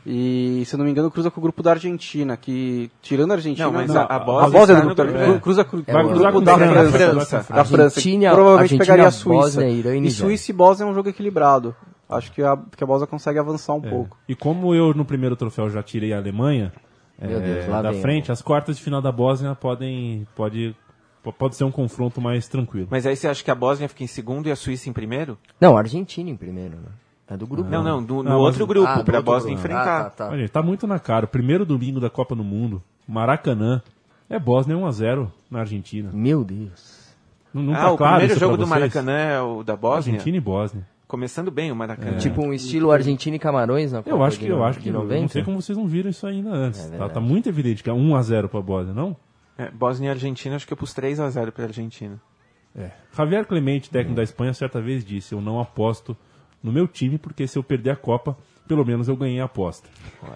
E, se eu não me engano, cruza com o grupo da Argentina, que, tirando a Argentina... Não, mas não, a- a a Bósnia Bósnia está é do no grupo, grupo, da- cruza com, É, vai o com o grupo grupo da da França, França. da França, que Argentina- provavelmente Argentina, pegaria a Suíça. Bósnia, Irã e e Nigéria. Suíça e Bósnia é um jogo equilibrado. Acho que a, que a Bósnia consegue avançar um É. pouco. E como eu no primeiro troféu já tirei a Alemanha Meu é, Deus, lá da vem, frente, as quartas de final da Bósnia podem pode pode ser um confronto mais tranquilo. Mas aí você acha que a Bósnia fica em segundo e a Suíça em primeiro? Não, a Argentina em primeiro, né? É do grupo. Não, não, do- no Não, outro mas- grupo, Ah, do pra outro Bósnia grupo. enfrentar. Ah, tá, tá. Olha, gente, tá muito na cara. O primeiro domingo da Copa do Mundo, Maracanã, é Bósnia um a zero na Argentina. Meu Deus. Não, não ah, tá o claro primeiro isso jogo pra do vocês? Maracanã é o da Bósnia? Argentina e Bósnia. Começando bem o Maracanã. Tipo um estilo Argentina e Camarões na Copa Eu acho que de, eu no- acho de que eu noventa? não sei como vocês não viram isso ainda antes. É tá, verdade. tá muito evidente que é um a zero pra Bósnia, não? É, Bósnia e Argentina, acho que eu pus três a zero pra Argentina. É. Javier Clemente, técnico da Espanha, certa vez disse: eu não aposto no meu time porque se eu perder a Copa, pelo menos eu ganhei a aposta.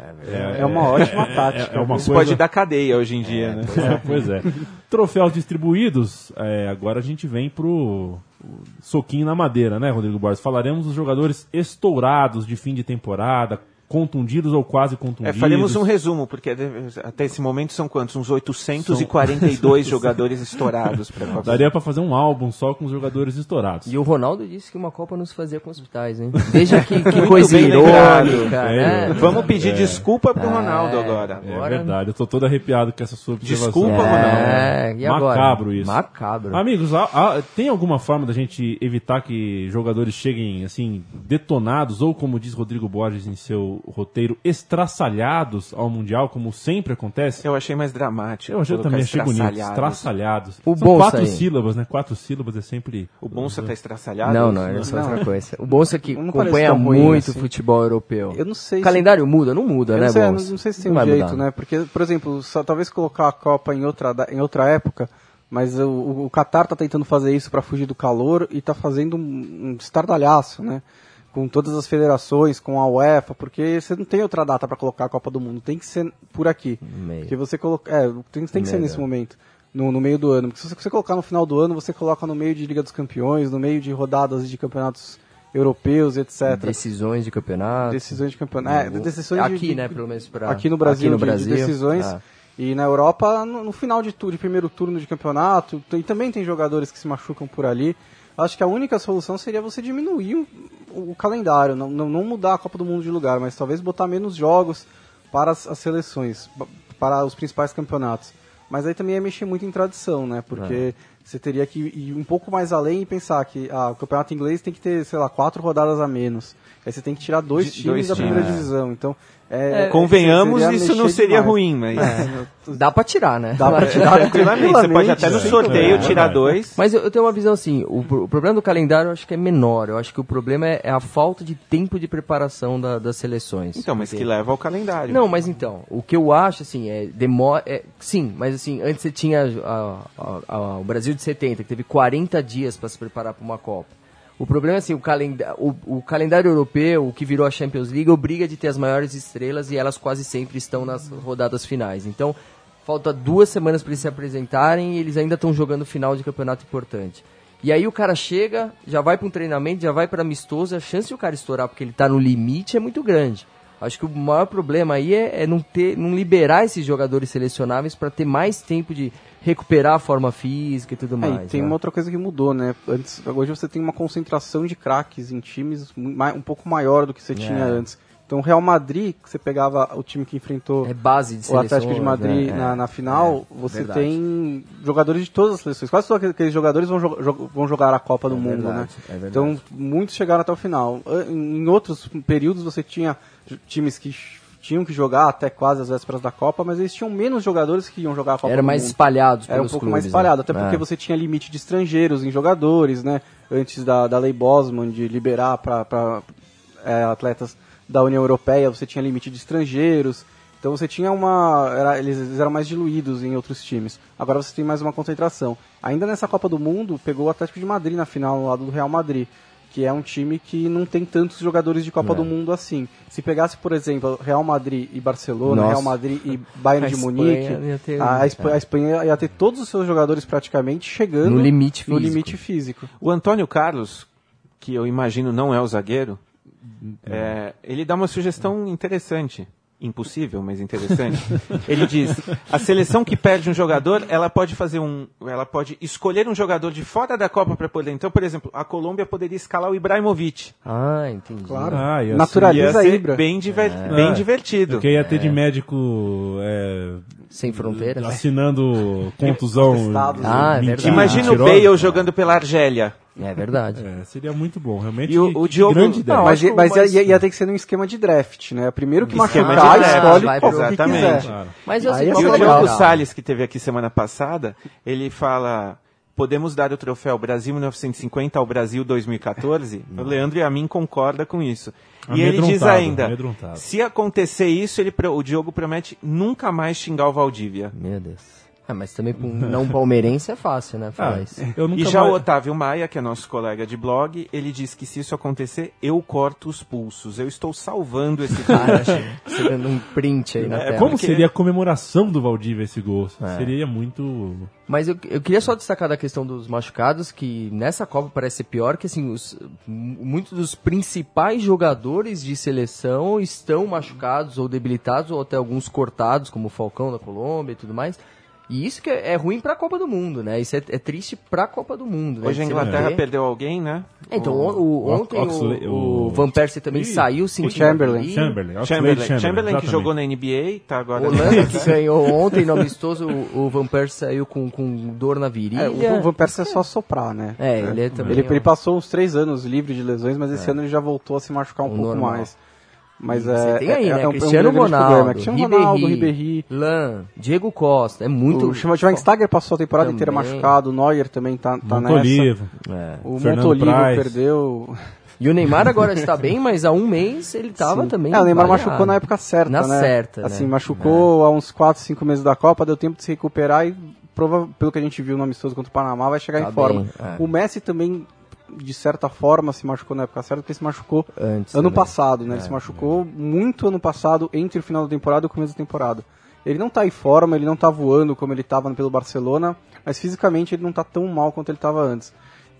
É, uma ótima tática. É, é uma Isso coisa... pode dar cadeia hoje em dia, né? É, pois é. Troféus distribuídos, é, agora a gente vem pro o soquinho na madeira, né, Rodrigo Borges? Falaremos dos jogadores estourados de fim de temporada, contundidos ou quase É, contundidos. faremos um resumo, porque até esse momento são quantos? Uns oitocentos e quarenta e dois jogadores estourados para a Copa. Daria pra fazer um álbum só com os jogadores estourados. E o Ronaldo disse que uma Copa não se fazia com hospitais, hein? Veja que, que Muito coisa bem lembrado. irônica, É, né? Vamos pedir desculpa pro Ronaldo agora. É Agora- verdade, eu tô todo arrepiado com essa sua observação. Desculpa, É, e agora? Macabro isso. Macabro. Amigos, há- há- tem alguma forma da gente evitar que jogadores cheguem assim detonados ou, como diz Rodrigo Borges em seu roteiro, estraçalhados ao Mundial, como sempre acontece? Eu achei mais dramático. Eu, achei- eu colocar também achei bonito, estraçalhados. estraçalhados. O São Bonsa quatro aí. sílabas, né? Quatro sílabas é sempre... O Bonsa tá estraçalhado? Não, não, era só Não. outra coisa. O Bolsa que Não parece acompanha tão ruim muito o assim. futebol europeu. Eu não sei O calendário muda? Não muda, Eu né, não sei, Bolsa? não sei se tem Não um vai jeito, mudar. né? Porque, por exemplo, só, talvez colocar a Copa em outra, da- em outra época, mas o, o, o Qatar tá tentando fazer isso para fugir do calor e tá fazendo um, um estardalhaço, né? Com todas as federações, com a UEFA, porque você não tem outra data para colocar a Copa do Mundo, tem que ser por aqui. Meio. Porque você coloca, é, tem, tem que ser Melhor. nesse momento, no, no meio do ano. Porque se você colocar no final do ano, você coloca no meio de Liga dos Campeões, no meio de rodadas de campeonatos europeus, etcétera. Decisões de campeonato. Decisões de campeonato. É, decisões de- Aqui, de- né, pelo menos pra... aqui no Brasil, aqui no de- Brasil. de decisões. Ah. E na Europa, no, no final de, tu, de primeiro turno de campeonato, e também tem jogadores que se machucam por ali. Acho que a única solução seria você diminuir o, o calendário, não, não, não mudar a Copa do Mundo de lugar, mas talvez botar menos jogos para as, as seleções, pa- para os principais campeonatos. Mas aí também é mexer muito em tradição, né? Porque você teria que ir um pouco mais além e pensar que ah, o campeonato inglês tem que ter, sei lá, quatro rodadas a menos. Aí você tem que tirar dois De- times dois da times. primeira É. divisão. Então, é, Convenhamos, seria isso não mexer seria demais. ruim, mas... Dá pra tirar, né? Dá pra tirar Tranquilamente, você pode até no sem sorteio É, tirar verdade. dois. Mas eu, eu tenho uma visão assim, o, pro- o problema do calendário eu acho que é menor, eu acho que o problema é, é a falta de tempo de preparação da- das seleções. Então, mas que Porque- leva ao calendário. Não, mas então, o que eu acho, assim, é demora. É, sim, mas assim, antes você tinha a- a- a- o Brasil de setenta, que teve quarenta dias para se preparar para uma Copa. O problema é assim, o, calenda o, o calendário europeu, o que virou a Champions League, obriga de ter as maiores estrelas e elas quase sempre estão nas rodadas finais. Então, falta duas semanas para eles se apresentarem e eles ainda estão jogando final de campeonato importante. E aí o cara chega, já vai para um treinamento, já vai para amistoso, a chance de o cara estourar porque ele está no limite é muito grande. Acho que o maior problema aí é, é não, ter, não liberar esses jogadores selecionáveis para ter mais tempo de recuperar a forma física e tudo É, mais. e tem né? uma outra coisa que mudou, né? Antes, hoje você tem uma concentração de craques em times mu- mai- um pouco maior do que você tinha antes. Então, o Real Madrid, que você pegava o time que enfrentou É base de o seleções, Atlético de Madrid né? na, É, na final, é, você verdade. tem jogadores de todas as seleções. Quase todos aqueles jogadores vão, jo jo- vão jogar a Copa do É Mundo, verdade, né? é verdade. Então, muitos chegaram até o final. An- Em outros períodos, você tinha j- times que tinham que jogar até quase as vésperas da Copa, mas eles tinham menos jogadores que iam jogar a Copa Era do mais Mundo. espalhados Era um pelos pouco clubes, mais espalhado, né? até porque É. você tinha limite de estrangeiros em jogadores, né? Antes da, da lei Bosman de liberar para é, atletas da União Europeia, você tinha limite de estrangeiros. Então você tinha uma... Era, eles, eles eram mais diluídos em outros times. Agora você tem mais uma concentração. Ainda nessa Copa do Mundo, pegou o Atlético de Madrid na final, no lado do Real Madrid, que é um time que não tem tantos jogadores de Copa É. do Mundo assim. Se pegasse, por exemplo, Real Madrid e Barcelona, Nossa. Real Madrid e Bayern A de Espanha Munique, ia ter- a, Espanha, a Espanha ia ter todos os seus jogadores praticamente chegando No limite no físico. limite físico. O Antônio Carlos, que eu imagino não é o zagueiro, é, ele dá uma sugestão interessante. Impossível, mas interessante. Ele diz: a seleção que perde um jogador, ela pode fazer um, ela pode escolher um jogador de fora da Copa para poder. Então, por exemplo, a Colômbia poderia escalar o Ibrahimovic. Ah, entendi. Claro. Ah, ia Naturaliza Ia a ser Ibra. bem, diver- bem É. divertido. Porque ia ter de médico é, Sem fronteiras. assinando contusão. Atestados. Ah, é mentira, verdade. Imagina o mentirosa. Bale jogando pela Argélia. É verdade. É, seria muito bom, realmente. E o- o que Diogo- grande ideia. Não, Mas, acho que o mas, mais- ia, ia ter que ser num esquema de draft, né? Primeiro que Esquema machucar, de draft, escolhe vai qual pro- que exatamente. quiser. Claro. Mas eu Aí sei ia E qual ser o é legal. Diogo legal. Salles, que teve aqui semana passada, ele fala: podemos dar o troféu Brasil mil novecentos e cinquenta ao Brasil dois mil e quatorze? O Leandro e a mim concorda com isso. E ele diz Amedrontado, ainda: amedrontado. se acontecer isso, ele, pro- o Diogo promete nunca mais xingar o Valdívia. Meu Deus. Ah, mas também pra um não palmeirense é fácil, né? Falar Ah, isso. eu nunca E já mais- o Otávio Maia, que é nosso colega de blog, ele diz que se isso acontecer, eu corto os pulsos. Eu estou salvando esse Cara, cara. você dando um print aí na É, tela. Como porque- seria a comemoração do Valdívia esse gol? É. Seria muito... Mas eu, eu queria só destacar da questão dos machucados, que nessa Copa parece ser pior, que assim, os, m- muitos dos principais jogadores de seleção estão machucados ou debilitados, ou até alguns cortados, como o Falcão da Colômbia e tudo mais. E isso que é, é ruim pra Copa do Mundo, né? Isso é, é triste pra Copa do Mundo, né? Hoje a Você Inglaterra vê- perdeu alguém, né? É, então, o, o- o ontem Oxley- o, o- o Van Persie também Ih, saiu o sentindo... Chamberlain. ali. Chamberlain, Oxlade Chamberlain, Chamberlain, Chamberlain que exatamente. jogou na N B A, tá agora... Holanda que ganhou ontem no amistoso, o, o Van Persie saiu com, com dor na virilha. É, o Van Persie é só soprar, né? É, ele é também... Ele, ó, ele passou uns três anos livre de lesões, mas esse É. ano ele já voltou a se machucar um O pouco normal. mais. Mas E é, você tem aí, é, né? é um, Cristiano é um grande Ronaldo, problema. Cristiano Ronaldo, Ribéry, Lan, Diego Costa, é muito... o Schweinsteiger passou a temporada Também. inteira machucado, o Neuer também tá, tá nessa. Montolivo. É. O Fernando Montolivo Praz. perdeu. E o Neymar agora está bem, mas há um mês ele estava Sim. também... É, o Neymar baleado. machucou na época certa, Na né? certa, Assim, né? machucou há uns quatro, cinco meses da Copa, deu tempo de se recuperar e, prova, pelo que a gente viu no amistoso contra o Panamá, vai chegar Tá em forma. bem, é. O Messi também, de certa forma, se machucou na época certa, porque se machucou Antes ano também. passado, né? Ele É, se machucou muito ano passado, entre o final da temporada e o começo da temporada. Ele não tá em forma, ele não tá voando como ele tava pelo Barcelona, mas fisicamente ele não tá tão mal quanto ele tava antes.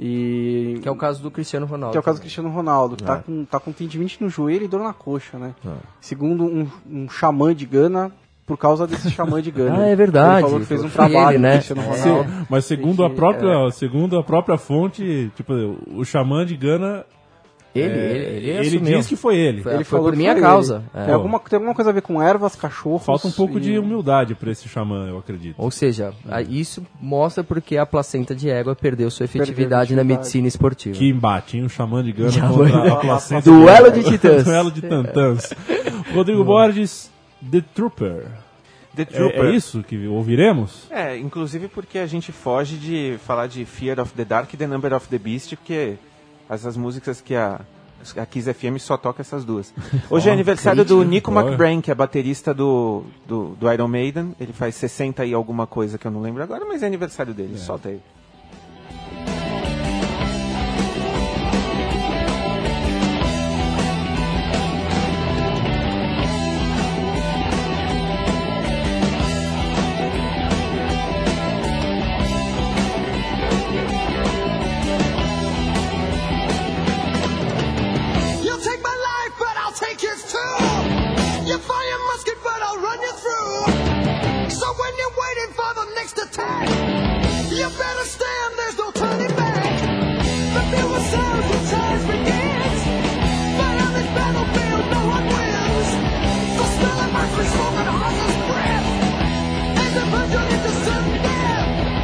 E... Que é o caso do Cristiano Ronaldo. Que é o caso do também. Cristiano Ronaldo, que É. tá com, tá com tendinite no joelho e dor na coxa, né? É. Segundo um, um xamã de Gana, por causa desse xamã de Gana. Ah, é verdade. Ele falou que fez um Foi trabalho ele, né? com o Cristiano É. Ronaldo. Mas segundo a que- própria, segundo a própria fonte, tipo, o xamã de Gana, Ele, é, ele, ele, ele assumiu. diz que foi ele. Foi, Ele foi falou por que minha foi causa. ele. É. Tem, alguma, tem alguma coisa a ver com ervas, cachorros. Falta um pouco e- de humildade pra esse xamã, eu acredito. Ou seja, a- isso mostra porque a placenta de égua perdeu sua Perdeu a efetividade na efetividade. medicina esportiva. Que embate, hein? O xamã de Gana Xamã contra de- a placenta. Duelo de titãs. Duelo de tantãs. Rodrigo Borges, The Trooper. The É, Trooper. é isso que ouviremos? É, inclusive porque a gente foge de falar de Fear of the Dark e The Number of the Beast, porque essas músicas que a, a Kiss F M só toca essas duas. Hoje é Ó, aniversário do crítica, Nico olha. McBrain, que é baterista do, do, do Iron Maiden. Ele faz sessenta e alguma coisa que eu não lembro agora, mas é aniversário dele. Solta aí. You'll take my life, but I'll take yours too. You fire your musket, but I'll run you through. So when you're waiting for the next attack, you better stand, there's no turning back. The feel the sound when time begins. But on this battlefield, no one wins. The smell of mercy, smoke, and a heartless breath. And the virgin into sudden death.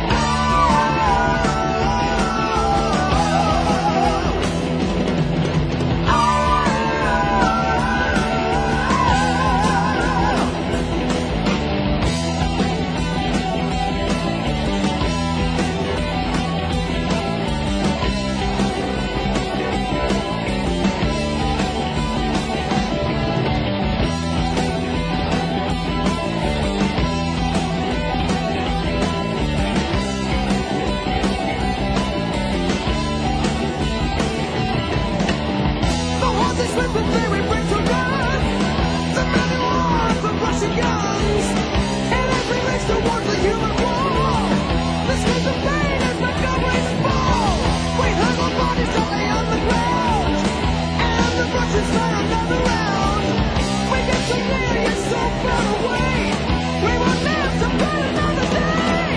The horses whip and they bring to run. The men who are the Russian guns. And every race towards the human wall. This is the pain as the goblins fall. We hurl our bodies till they on the ground. And the Russians fire another round. We get so near yet so far away. We will live to fight another day.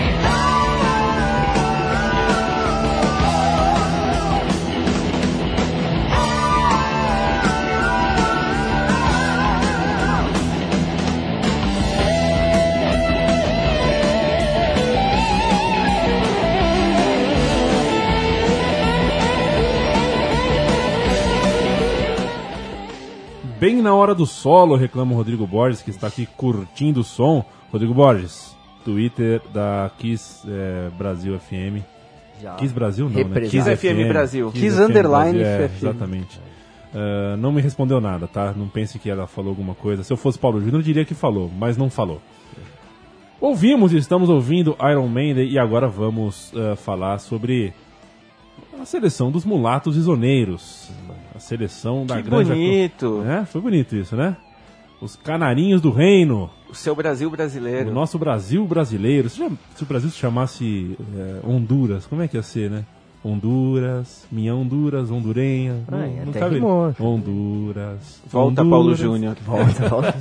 Bem na hora do solo, reclama o Rodrigo Borges, que está aqui curtindo o som. Rodrigo Borges, Twitter da Kiss é, Brasil F M. Já. Kiss Brasil não, né? Representa. Kiss F M Brasil. Kiss F M underline Brasil, é, F M. exatamente. Ah, não me respondeu nada, tá? Não pense que ela falou alguma coisa. Se eu fosse Paulo Júnior, eu diria que falou, mas não falou. Ouvimos e estamos ouvindo Iron Maiden e agora vamos uh, falar sobre a seleção dos mulatos isoneiros. A seleção da Que grande... bonito. É, foi bonito isso, né? Os canarinhos do reino. O seu Brasil brasileiro. O nosso Brasil brasileiro. Se, já- se o Brasil se chamasse é, Honduras, como é que ia ser, né? Honduras, minha Honduras, hondurenha. Ai, não, não até cabe. rimou. Honduras. Volta, Honduras. Paulo Júnior. Volta, volta.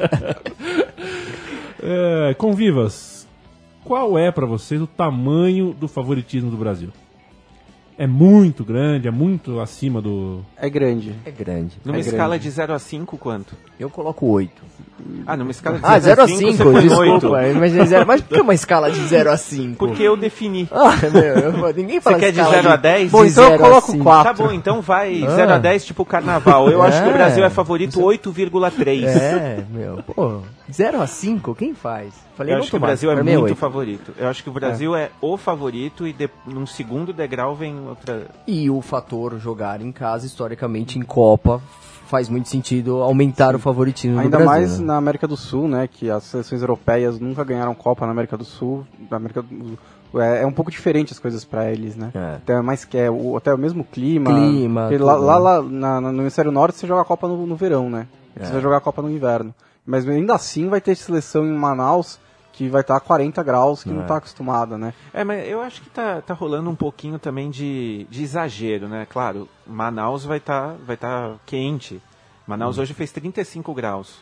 É, Convivas, qual é pra vocês o tamanho do favoritismo do Brasil? É muito grande, é muito acima do... É grande. É grande. Numa É escala grande. de zero a cinco, quanto? Eu coloco oito. Ah, numa escala de Ah, zero a você cinco, põe desculpa. oito. eu imaginei zero. Mas por que uma escala de zero a cinco? Porque eu defini. Ah, meu, eu- ninguém fala Você quer de escala zero a dez? Bom, de então eu zero a coloco cinco. quatro. Tá bom, então vai Ah. zero a dez, tipo carnaval. Eu acho que o É. Brasil é favorito oito vírgula três. É, meu, pô, zero a cinco, quem faz? Falei Eu não acho que o tomar, Brasil é pra mim muito oito. favorito. Eu acho que o Brasil é, o favorito e de, num segundo degrau vem outra... E o fator jogar em casa, historicamente, em Copa, faz muito sentido aumentar o favoritismo Ainda do Brasil. mais né? na América do Sul, né? Que as seleções europeias nunca ganharam Copa na América do Sul. Na América do... É, é um pouco diferente as coisas pra eles, né? É. Até mais que é o, até o mesmo clima. Clima, Porque tudo, lá, lá, né? lá na- na- no hemisfério norte você joga a Copa no, no verão, né? Você É. vai jogar a Copa no inverno. Mas ainda assim vai ter seleção em Manaus que vai estar a quarenta graus, que não É. tá acostumada, né? É, mas eu acho que tá, tá rolando um pouquinho também de, de exagero, né? Claro, Manaus vai estar vai tá quente. Manaus hoje fez trinta e cinco graus.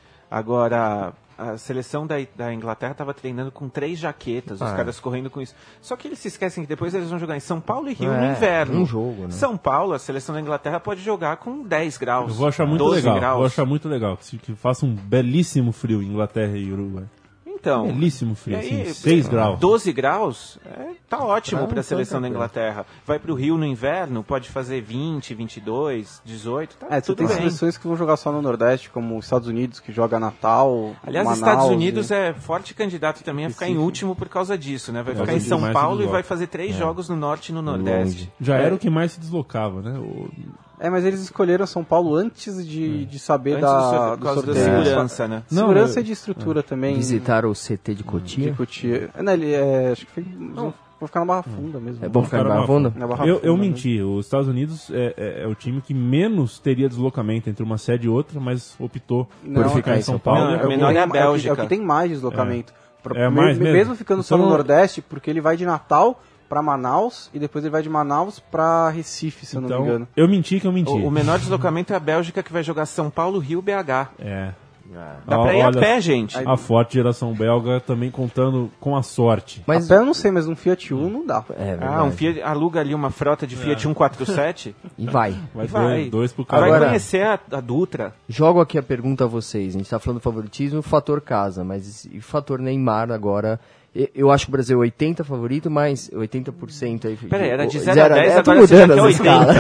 Agora, a seleção da, da Inglaterra estava treinando com três jaquetas, os Ah, é. caras correndo com isso. Só que eles se esquecem que depois eles vão jogar em São Paulo e Rio É, no inverno. um jogo, né? São Paulo, a seleção da Inglaterra pode jogar com dez graus. Eu vou achar muito doze legal, graus. vou achar muito legal que, se- que faça um belíssimo frio em Inglaterra e Uruguai. Então, Belíssimo frio, e aí, assim, seis graus. doze graus, é, tá ótimo Pra- para a seleção tá da Inglaterra. Vai para o Rio no inverno, pode fazer vinte, vinte e dois, dezoito, tá É, você tudo tem bem. seleções que vão jogar só no Nordeste, como os Estados Unidos, que joga Natal, Aliás, Manaus, Estados Unidos e... é forte candidato também a ficar em Recife. último por causa disso, né? Vai É, ficar o em que São mais se Paulo e desloca. vai fazer três jogos no Norte e no Nordeste. Já É, era o que mais se deslocava, né? O- É, mas eles escolheram São Paulo antes de, de saber antes do, da, sor- do por causa da sorteio. segurança, né? Não, Segurança eu- e de estrutura também. Visitar o C T de de Cotia. Cotia. É, né, ele, é, acho que foi, vou ficar na Barra Funda mesmo. É bom ficar Cara, na uma- Barra Na Barra Eu, Funda, eu né? menti, os Estados Unidos é, é- é o time que menos teria deslocamento entre uma sede e outra, mas optou Não, por ficar é em em São São Paulo. Paulo. e Não, acabou- menor é a tem- o que- Bélgica. É o que tem mais deslocamento. Pra- É mais me- mesmo? mesmo ficando só Então no não- Nordeste, porque ele vai de Natal pra Manaus e depois ele vai de Manaus pra Recife, se eu não me Então, engano. eu menti que eu menti. O, o menor deslocamento é a Bélgica, que vai jogar São Paulo, Rio, B H. É. Dá Ó, pra ir olha, a pé, gente. A forte geração belga também contando com a sorte. Mas, A pé eu não sei, mas um Fiat Uno não dá. é verdade. Ah, um Fiat, aluga ali uma frota de Fiat cento e quarenta e sete E vai. Vai, e vai. Dois, dois pro cara. Vai Agora- conhecer a, a Dutra. Jogo aqui a pergunta a vocês. A gente tá falando do favoritismo, fator casa, mas e fator Neymar agora? E- Eu acho que o Brasil é oitenta favorito, mas oitenta por cento aí. Peraí, era de o- zero a dez, é, tô agora você já mudando quer as escalas.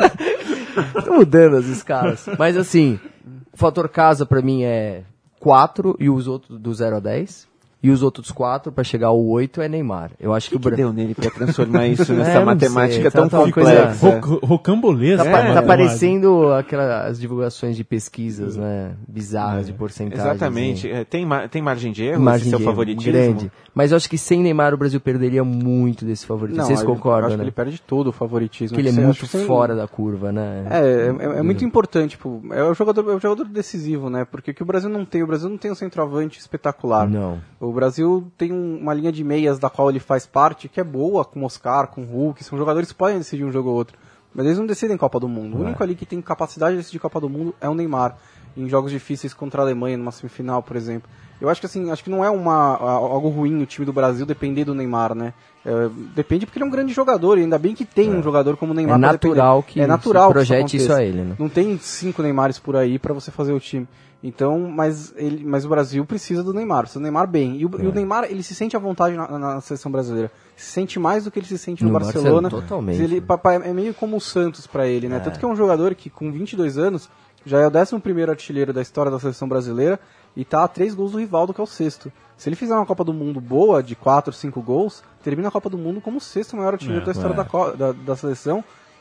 Tô mudando as escalas. Mas assim, o fator casa pra mim é quatro e os outros do zero a dez. E os outros quatro pra chegar ao oito é Neymar. Eu acho que, O que, o que Brasil deu nele pra transformar isso É, nessa eu não matemática sei, tão tá uma coisa- complexa? Ro- Rocambolesca. Tá, pa- a tá matemática. parecendo aquelas divulgações de pesquisas, né? Bizarras de porcentagem. Exatamente. É, tem, ma- tem margem de erro Margem esse seu de erro favoritismo? grande. Mas eu acho que sem Neymar o Brasil perderia muito desse favoritismo. Vocês eu- concordam, eu acho né? que ele perde todo o favoritismo. Que ele é Você muito acha que sem- fora da curva, né? É, é, é muito importante, tipo, é o jogador, é o jogador decisivo, né? Porque o que o Brasil não tem, o Brasil não tem um centroavante espetacular. Não. O Brasil tem um- uma linha de meias da qual ele faz parte, que é boa, com o Oscar, com o Hulk, são jogadores que podem decidir um jogo ou outro. Mas eles não decidem Copa do Mundo. O único ali que tem capacidade de decidir Copa do Mundo é o Neymar. Em jogos difíceis contra a Alemanha, numa semifinal, por exemplo. Eu acho que assim, acho que não é uma, a- algo ruim o time do Brasil depender do Neymar, né? É, depende porque ele é um grande jogador, e ainda bem que tem um jogador como o Neymar É pra natural depender. que é natural se que projete isso aconteça. a ele, né? Não tem cinco Neymares por aí pra você fazer o time. Então, mas, ele, mas o Brasil precisa do Neymar, precisa do Neymar bem. E o, e o Neymar, ele se sente à vontade na, na seleção brasileira. Se sente mais do que ele se sente no, No Barcelona. Barcelona, totalmente. Ele, papai, é meio como o Santos pra ele, né? Tanto que é um jogador que com vinte e dois anos já é o décimo primeiro artilheiro da história da seleção brasileira e tá a três gols do Rivaldo, que é o sexto. Se ele fizer uma Copa do Mundo boa, de quatro, cinco gols, termina a Copa do Mundo como o sexto maior artilheiro É, da história é. da, co- da, da seleção.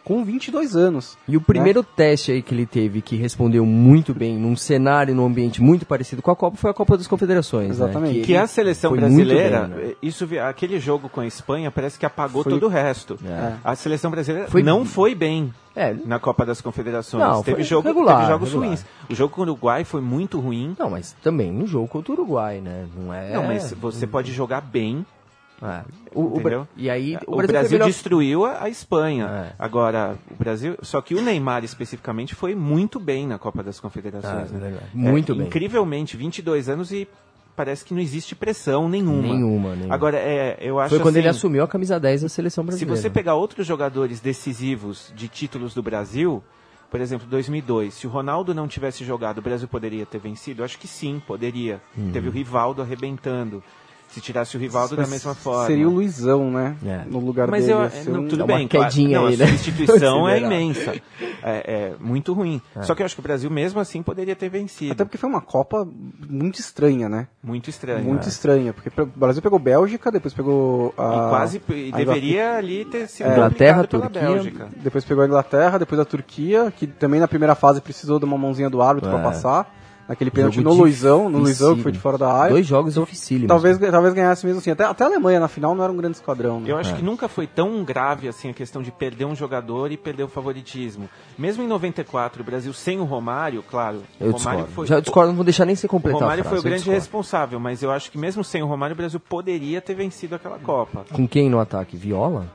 com vinte e dois anos. E o primeiro né? teste aí que ele teve, que respondeu muito bem, num cenário, num ambiente muito parecido com a Copa, foi a Copa das Confederações. Exatamente. Né? Que, que a seleção foi brasileira, bem, né? isso, aquele jogo com a Espanha parece que apagou foi... todo o resto. É. A seleção brasileira foi... não foi bem é. na Copa das Confederações. Não, teve, jogo, regular, teve jogos regular. ruins. O jogo com o Uruguai foi muito ruim. Não, mas também no jogo contra o Uruguai, né? Não é... Não, mas você pode jogar bem. É. O, Entendeu? O, e aí, o, o Brasil, Brasil melhor... destruiu a, a Espanha. É. Agora, o Brasil. Só que o Neymar especificamente foi muito bem na Copa das Confederações. Ah, né? Muito é, bem. Incrivelmente, vinte e dois anos e parece que não existe pressão nenhuma. Nenhuma, nenhuma. Agora, é, eu acho Foi quando assim, ele assumiu a camisa dez da seleção brasileira. Se você pegar outros jogadores decisivos de títulos do Brasil, por exemplo, dois mil e dois, se o Ronaldo não tivesse jogado, o Brasil poderia ter vencido? Eu acho que sim, poderia. Uhum. Teve o Rivaldo arrebentando. Se tirasse o Rivaldo da mesma forma. Seria o Luizão, né? É. No lugar Mas dele. eu, não, um... tudo é bem, uma quedinha claro, aí, não, a né? substituição é imensa. É, é muito ruim. É. Só que eu acho que o Brasil mesmo assim poderia ter vencido. Até porque foi uma Copa muito estranha, né? Muito estranha. Muito é. estranha. Porque o Brasil pegou Bélgica, depois pegou a... E quase e deveria ali ter sido é, Inglaterra, pela Turquia. Bélgica. Depois pegou a Inglaterra, depois a Turquia, que também na primeira fase precisou de uma mãozinha do árbitro É. pra passar. Naquele pênalti Jogo no Luizão, no dificílimo. Luizão, que foi de fora da área. Dois jogos dificílimos. Talvez, talvez ganhasse mesmo assim. Até, até a Alemanha na final não era um grande esquadrão. Né? Eu acho É. que nunca foi tão grave assim a questão de perder um jogador e perder o favoritismo. Mesmo em noventa e quatro, o Brasil sem o Romário, claro, Eu o Romário discordo. foi... Já discordo, não vou deixar nem você O completar Romário a frase. foi o eu grande discordo. responsável, mas eu acho que mesmo sem o Romário, o Brasil poderia ter vencido aquela Copa. Com quem no ataque? Viola?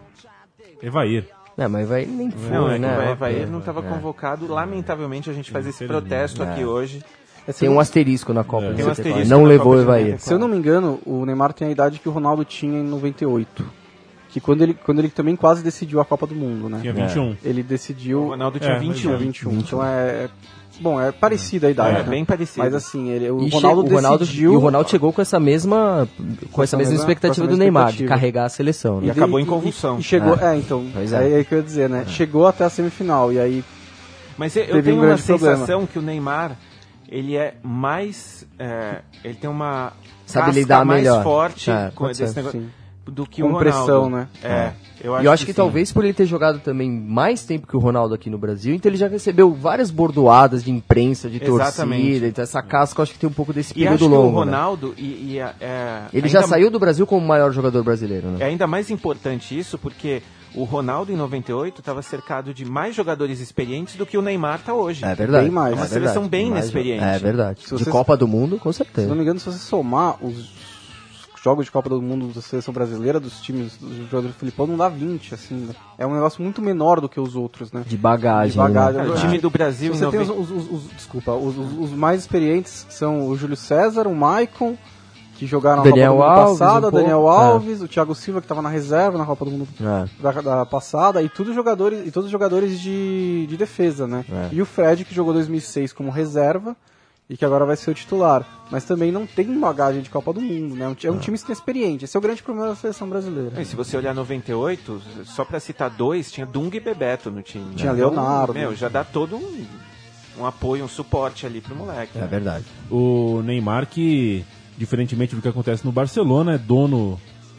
Evair. É, mas vai nem foi, Não, é que né? o Evair não É. estava convocado. Lamentavelmente, a gente faz esse Infelizmente. protesto aqui É. hoje. Tem um asterisco na Copa É. de Tem um setenta e quatro. asterisco Não na levou Copa o de Evair. noventa e quatro. Se eu não me engano, o Neymar tem a idade que o Ronaldo tinha em noventa e oito. Que quando ele, quando ele também quase decidiu a Copa do Mundo, né? Tinha vinte e um. Ele decidiu... O Ronaldo tinha É, vinte e Tinha um. vinte e um. Então é... Bom, é parecida a idade. É, né? bem parecido. Mas assim, ele, o E Ronaldo che- o Ronaldo, decidiu... e o Ronaldo chegou com essa mesma com essa mesma mesma- expectativa com essa do mesma Neymar, de expectativa. carregar a seleção, E né? acabou em convulsão. E, chegou, É. é, então, Pois é. é. é aí que eu ia dizer, né? Chegou até a semifinal, e aí... Mas eu, eu Teve tenho um uma grande sensação problema. que o Neymar, ele é mais... é, ele tem uma Sabe casca lidar mais melhor. forte É, com pode desse ser, negócio sim. do que Com o Ronaldo. pressão, né? É, eu acho E eu acho que, sim. talvez por ele ter jogado também mais tempo que o Ronaldo aqui no Brasil, então ele já recebeu várias bordoadas de imprensa, de Exatamente. torcida, então essa casca eu acho que tem um pouco desse E acho período que o longo, né? Ronaldo... E, e, é, Ele ainda- já saiu do Brasil como o maior jogador brasileiro, É né? ainda mais importante isso porque o Ronaldo em noventa e oito estava cercado de mais jogadores experientes do que o Neymar está hoje. É verdade. Bem mais. É uma é seleção verdade. bem Mais- inexperiente. É verdade. Se De vocês- Copa do Mundo, com Se certeza. não me engano, se você somar os jogos de Copa do Mundo da seleção brasileira, dos times dos jogadores do Filipão, não dá vinte, assim. Né? É um negócio muito menor do que os outros, né? De bagagem. De bagagem. né? Cara, o time do Brasil Se em você tem os, noventa... os- os- os- desculpa, os, os- os mais experientes são o Júlio César, o Maicon, que jogaram na Daniel Copa do Mundo Alves, passada, um o Daniel pouco. Alves, o Thiago Silva, que estava na reserva na Copa do Mundo É. da, da passada, e todos jogadores, e todos os jogadores de, de defesa, né? É. E o Fred, que jogou dois mil e seis como reserva, e que agora vai ser o titular. Mas também não tem bagagem de Copa do Mundo, né? É um ti- É um time inexperiente. Esse é o grande problema da seleção brasileira. E se você olhar noventa e oito, só pra citar dois, tinha Dunga e Bebeto no time. Tinha Então, Leonardo. Meu, já dá todo um, um apoio, um suporte ali pro moleque. É verdade. O Neymar, que, diferentemente do que acontece no Barcelona, é dono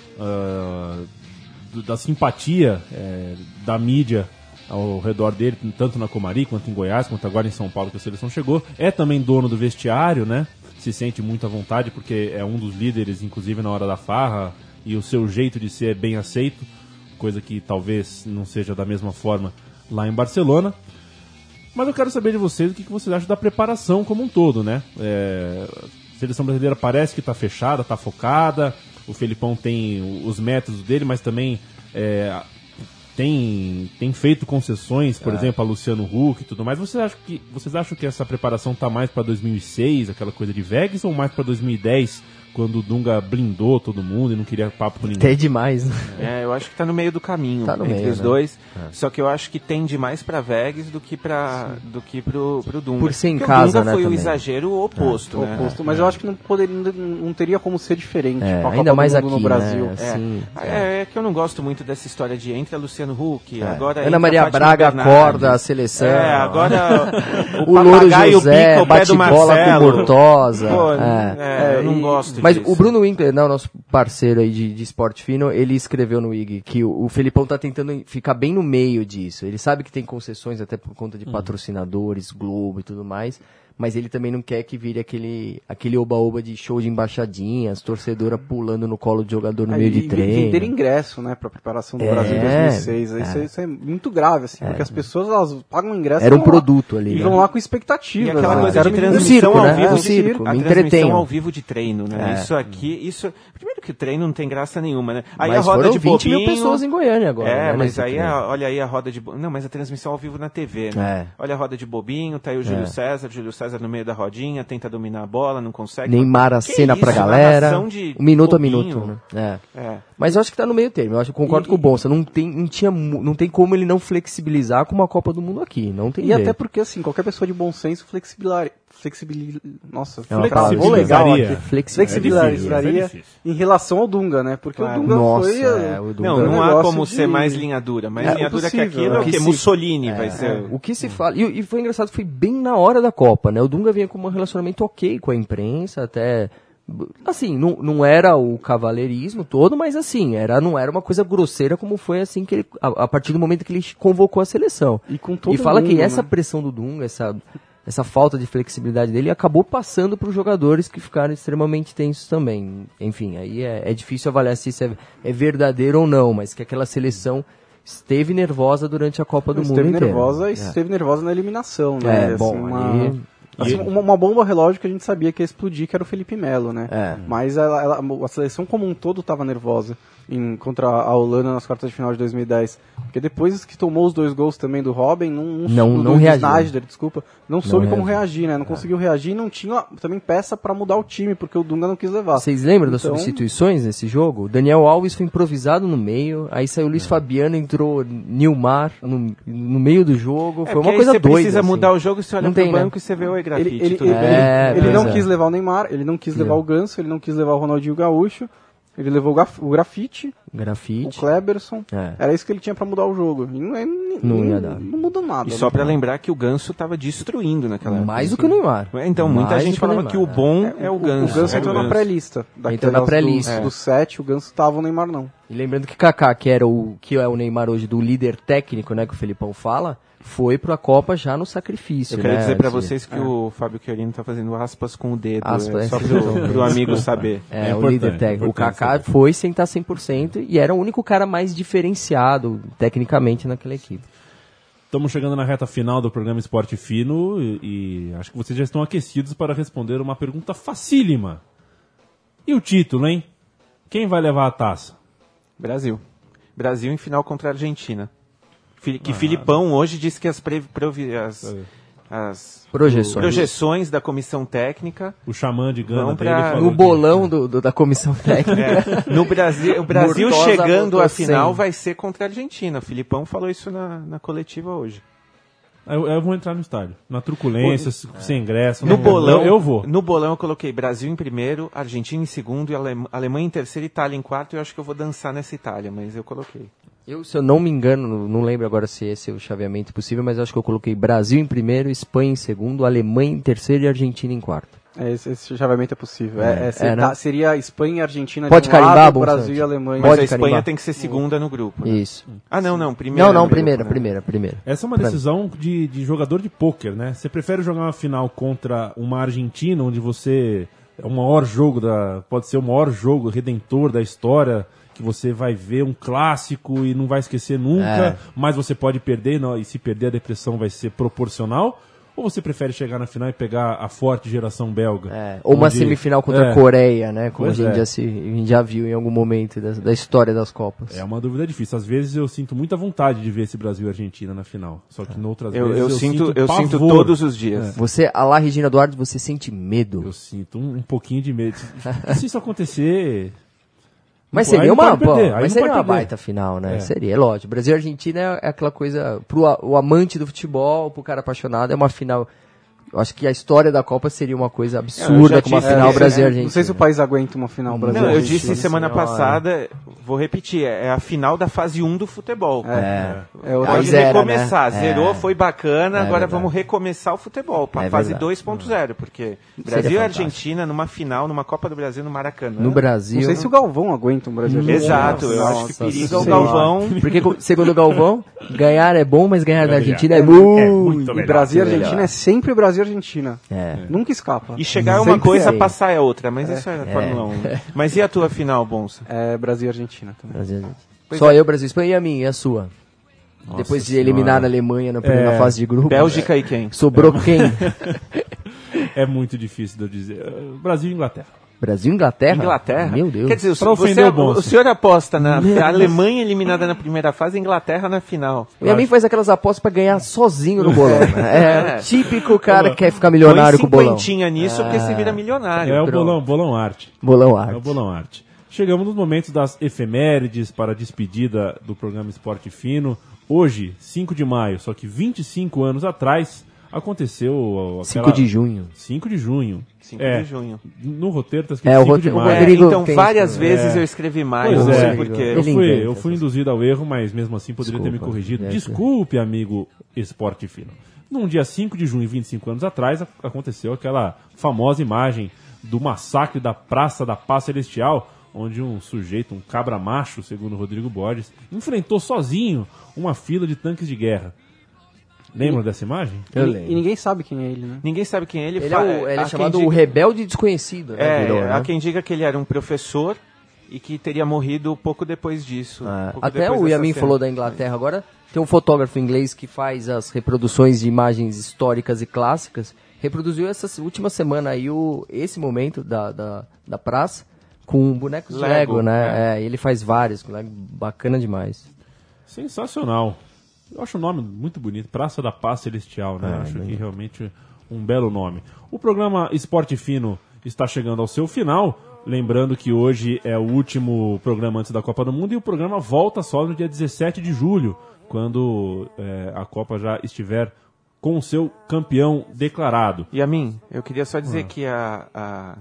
ah, do- da simpatia eh, da mídia ao redor dele, tanto na Comari, quanto em Goiás, quanto agora em São Paulo, que a seleção chegou. É também dono do vestiário, né? Se sente muito à vontade, porque é um dos líderes, inclusive na hora da farra, e o seu jeito de ser é bem aceito, coisa que talvez não seja da mesma forma lá em Barcelona. Mas eu quero saber de vocês o que que vocês acham da preparação como um todo, né? É, a seleção brasileira parece que está fechada, está focada. O Felipão tem os métodos dele, mas também é, tem, tem feito concessões, por exemplo, a Luciano Huck e tudo mais. Vocês acham que, vocês acham que essa preparação está mais para dois mil e seis, aquela coisa de Vegas, ou mais para dois mil e dez, quando o Dunga blindou todo mundo e não queria papo com ninguém? Até demais, né? É, eu acho que tá no meio do caminho Tá no entre meio, os né? dois. É. Só que eu acho que tende mais pra Vegas do que para do que pro, pro Dunga. Por ser em Porque casa, o Dunga né, foi o também. exagero oposto, né? Oposto, mas eu acho que não, poderia, não, não teria como ser diferente É, com a ainda Copa mais do Mundo aqui, no Brasil. né? É. Assim, É, é que eu não gosto muito dessa história de entra Luciano Huck, agora Ana entra Maria Fátima Braga Bernardes. acorda a seleção. É, agora o, O Louro papagaio José bica o pé bate do bola com Marcelo. Mortosa. Pô, é. é, eu não e gosto Mas disso. o Bruno Winkler, né, o nosso parceiro aí de, de esporte fino, ele escreveu no I G que o, o Felipão tá tentando ficar bem no meio disso. Ele sabe que tem concessões até por conta de Hum. patrocinadores, Globo e tudo mais, mas ele também não quer que vire aquele aquele oba-oba de show de embaixadinhas, torcedora pulando no colo de jogador no Aí, meio de e treino. vender ingresso, né, pra preparação do É, Brasil em dois mil e seis. é. Isso, é, isso é muito grave, assim, porque as pessoas elas pagam ingresso Era um e vão lá- produto ali, E né? vão lá com expectativa. E aquela né? coisa Quero de me- transmissão circo, ao né? vivo, É um de, circo, a me transmissão entretenho. ao vivo de treino, né? É. Isso aqui, isso... Primeiro que o treino não tem graça nenhuma, né? Aí Mas a roda foram de vinte bobinho... mil pessoas em Goiânia agora. É, né, mas nesse aí, treino. a- olha aí a roda de... bo- Não, mas a transmissão ao vivo na T V, né? É. Olha a roda de bobinho, tá aí o Júlio É. César, Júlio César no meio da rodinha, tenta dominar a bola, não consegue. Neymar a Que cena isso, pra galera, narração de um minuto bobinho. a minuto, né? É. É. Mas eu acho que tá no meio termo, eu acho que eu concordo E- com o Bonsa, não tem, não, tinha, mu- não tem como ele não flexibilizar com uma Copa do Mundo aqui, não tem E jeito. até porque, assim, qualquer pessoa de bom senso flexibilar... Flexibil... Nossa, É uma travou palavra legal difícil. aqui. Flexibilizaria. Flexibilizaria É difícil. em relação ao Dunga, né? Porque Claro. o Dunga Nossa, foi... é, o Dunga Não, um não há negócio como de- ser mais linha dura. Mais É, linha dura que impossível, aquilo é né? o quê? Que se- Mussolini vai ser... O que se fala, e, e foi engraçado, foi bem na hora da Copa, né? O Dunga vinha com um relacionamento ok com a imprensa, até, assim, não, não era o cavaleirismo todo, mas assim, era, não era uma coisa grosseira como foi assim que ele, a, a partir do momento que ele convocou a seleção. E com todo E fala que mundo, essa né? pressão do Dunga, essa, essa falta de flexibilidade dele, acabou passando para os jogadores que ficaram extremamente tensos também. Enfim, aí é, é difícil avaliar se isso é, é verdadeiro ou não, mas que aquela seleção esteve nervosa durante a Copa do Esteve Mundo inteiro. nervosa e É. esteve nervosa na eliminação, né? É, Assim, bom, uma... ali- Assim, uma, uma bomba relógio que a gente sabia que ia explodir, que era o Felipe Melo, né? É. Mas ela- ela- a seleção como um todo estava nervosa em, contra a Holanda nas quartas de final de dois mil e dez. Porque depois que tomou os dois gols também do Robin, não, Não- do, não do reagiu. Sneijder, desculpa, não soube como reagiu. reagir, né? Não conseguiu reagir e não tinha também peça para mudar o time, porque o Dunga não quis levar. Vocês lembram das Então- substituições nesse jogo? O Daniel Alves foi improvisado no meio, aí saiu o Luiz Fabiano, entrou Nilmar no, no meio do jogo. É, Foi porque uma aí coisa você doida. precisa assim. mudar o jogo, você olha Não pro tem, né? banco e você vê o grafite, Ele, ele, tudo ele, bem. É, ele não pois é. quis levar o Neymar, ele não quis levar o Ganso, ele não quis levar o Ronaldinho Gaúcho, ele levou o, Gaf- o Grafite, o Grafite. Kleberson. É. Era isso que ele tinha pra mudar o jogo. E não, é- Não ia dar. Não muda nada. E só né? pra lembrar que o Ganso tava destruindo naquela época. Mais do que o Neymar. É, Então, muita Mais do gente que o falava Neymar, que o bom é, o Ganso. O Ganso é entrou na pré-lista. Daquelas Entrou na pré-lista. Do, do sete, o Ganso tava, o Neymar não. E lembrando que Kaká, que era o que é o Neymar hoje do líder técnico, né, que o Felipão fala, foi pra Copa já no sacrifício. Eu quero né, dizer pra assim. vocês que o Fábio Chiorino tá fazendo aspas com o dedo, Aspas, é, só é. pro, pro amigo saber. É, É o importante, líder técnico. O importante Kaká saber. foi sem estar cem por cento e era o único cara mais diferenciado tecnicamente naquela equipe. Estamos chegando na reta final do programa Esporte Fino e, e acho que vocês já estão aquecidos para responder uma pergunta facílima. E o título, hein? Quem vai levar a taça? Brasil. Brasil em final contra a Argentina. Fi- Ah. Que Filipão hoje disse que as, pre- provi- as, as Projeções. projeções da comissão técnica O xamã de Gana Vamos dele pra- falou No que- bolão do, do- da comissão técnica. é, no Brasil, o Brasil Mortosa chegando botou à final cem. vai ser contra a Argentina. O Filipão falou isso na, na coletiva hoje. Eu, eu vou entrar no estádio. Na truculência, sem ingresso. No não- bolão, Eu, eu vou. No bolão eu coloquei Brasil em primeiro, Argentina em segundo e Ale- Alemanha em terceiro, Itália em quarto. E eu acho que eu vou dançar nessa Itália, mas eu coloquei. Eu, se eu não me engano, não lembro agora se esse é o chaveamento possível, mas eu acho que eu coloquei Brasil em primeiro, Espanha em segundo, Alemanha em terceiro e Argentina em quarto. É, esse, esse chaveamento é possível. É, é, É, né? tá- seria Espanha e Argentina Pode de um carimbar, lado, Bom Brasil Santos? e Alemanha. Mas Pode a Espanha carimbar. tem que ser segunda no grupo. Né? Isso. Ah, não, não. Primeira Não, não, no grupo, primeira, né? primeira, primeira. Essa é uma Pra- decisão de, de jogador de pôquer, né? Você prefere jogar uma final contra uma Argentina, onde você é o maior jogo da. Pode ser o maior jogo redentor da história, que você vai ver um clássico e não vai esquecer nunca, É. mas você pode perder, não, e se perder a depressão vai ser proporcional. Ou você prefere chegar na final e pegar a forte geração belga? É, ou uma Onde- semifinal contra É. a Coreia, né? Como Pois a gente, é. já se, a gente já viu em algum momento da, da história das Copas. É uma dúvida difícil. Às vezes eu sinto muita vontade de ver esse Brasil e Argentina na final. Só que noutras Eu, vezes eu, eu, sinto, eu pavor. sinto todos os dias. Você, a lá Regina Duarte, você sente medo. Eu sinto um, um pouquinho de medo. Se isso acontecer. Mas Aí seria não uma, pode perder, pô, aí mas não seria pode uma perder. baita final, né? É. Seria, é lógico. Brasil e Argentina é, é aquela coisa, pro a- o amante do futebol, pro cara apaixonado, é uma final eu acho que a história da Copa seria uma coisa É, eu absurda, já com uma disse, final é, Brasil-Argentina. Não sei se o país aguenta uma final Brasil. Não, eu Argentina. disse semana senhora. passada, vou repetir, é a final da fase um do futebol. É. É outra- Aí Pode zera, recomeçar, né? zerou, É. foi bacana, É agora verdade. vamos recomeçar o futebol, para É a fase verdade. dois ponto zero, porque Seria Brasil e fantástico. Argentina numa final, numa Copa do Brasil no Maracanã. No Brasil... Não sei se o Galvão aguenta um Brasil. Exato, eu Nossa acho que periga o Senhora. Galvão. Porque, co- segundo o Galvão, ganhar é bom, mas ganhar da Argentina é, É muito, muito E melhor. Brasil e melhor. Argentina é sempre Brasil e Argentina. É. Nunca escapa. E chegar é uma Sempre coisa, aí. passar é outra, mas isso é a Fórmula um. Mas e a tua final, Bonsa? É Brasil e Argentina também. Brasil, Argentina. Só eu, Brasil, Espanha e a minha, e a sua? Depois de Senhora. eliminar a Alemanha na primeira É. fase de grupo. Bélgica e quem? Sobrou quem? É muito difícil de eu dizer. Uh, Brasil e Inglaterra. Brasil e Inglaterra? Inglaterra? Meu Deus. Quer dizer, Pra você, ofender o o, Bonsa. o senhor aposta na a Alemanha eliminada na primeira fase e a Inglaterra na final. Minha mãe faz aquelas apostas pra ganhar sozinho no bolão. né? É, É. o típico cara que quer ficar milionário com Põe o bolão. cinquentinha nisso porque se vira milionário. É o pronto. bolão, bolão arte. Bolão É o arte. bolão arte. Chegamos nos momentos das efemérides para a despedida do programa Esporte Fino. Hoje, cinco de maio, só que vinte e cinco anos atrás, aconteceu aquela... cinco de junho. cinco de junho. cinco É, de junho. No roteiro tá escrito É, o cinco rote- de o maio. É, Rodrigo então, tem várias isso, vezes é. eu escrevi mais, Pois não é. sei porquê. Eu Ele fui, inventa eu fui essas- induzido ao erro, mas mesmo assim poderia ter me Desculpa, corrigido. deve ser. Desculpe, amigo Esporte Fino. Num dia cinco de junho, vinte e cinco anos atrás, a- aconteceu aquela famosa imagem do massacre da Praça da Paz Celestial, onde um sujeito, um cabra macho, segundo Rodrigo Borges, enfrentou sozinho uma fila de tanques de guerra. Lembram dessa imagem? Eu E, lembro. e ninguém sabe quem é ele, né? Ninguém sabe quem é ele. Ele é, fa- o, ele é há chamado quem o diga- rebelde desconhecido, né? É, Virou, né? há quem diga que ele era um professor e que teria morrido pouco depois disso. É, pouco até depois o dessa Yamin cena. falou da Inglaterra agora. Tem um fotógrafo inglês que faz as reproduções de imagens históricas e clássicas. Reproduziu essa última semana aí o, esse momento da, da, da praça com bonecos de Lego, Lego, né? É, ele faz vários, com Lego, bacana demais. Sensacional. Eu acho o nome muito bonito, Praça da Paz Celestial, né? É, acho bem- que realmente um belo nome. O programa Esporte Fino está chegando ao seu final. Lembrando que hoje é o último programa antes da Copa do Mundo e o programa volta só no dia dezessete de julho, quando é, a Copa já estiver com o seu campeão declarado. Yamin, eu queria só Ah. dizer que a, a,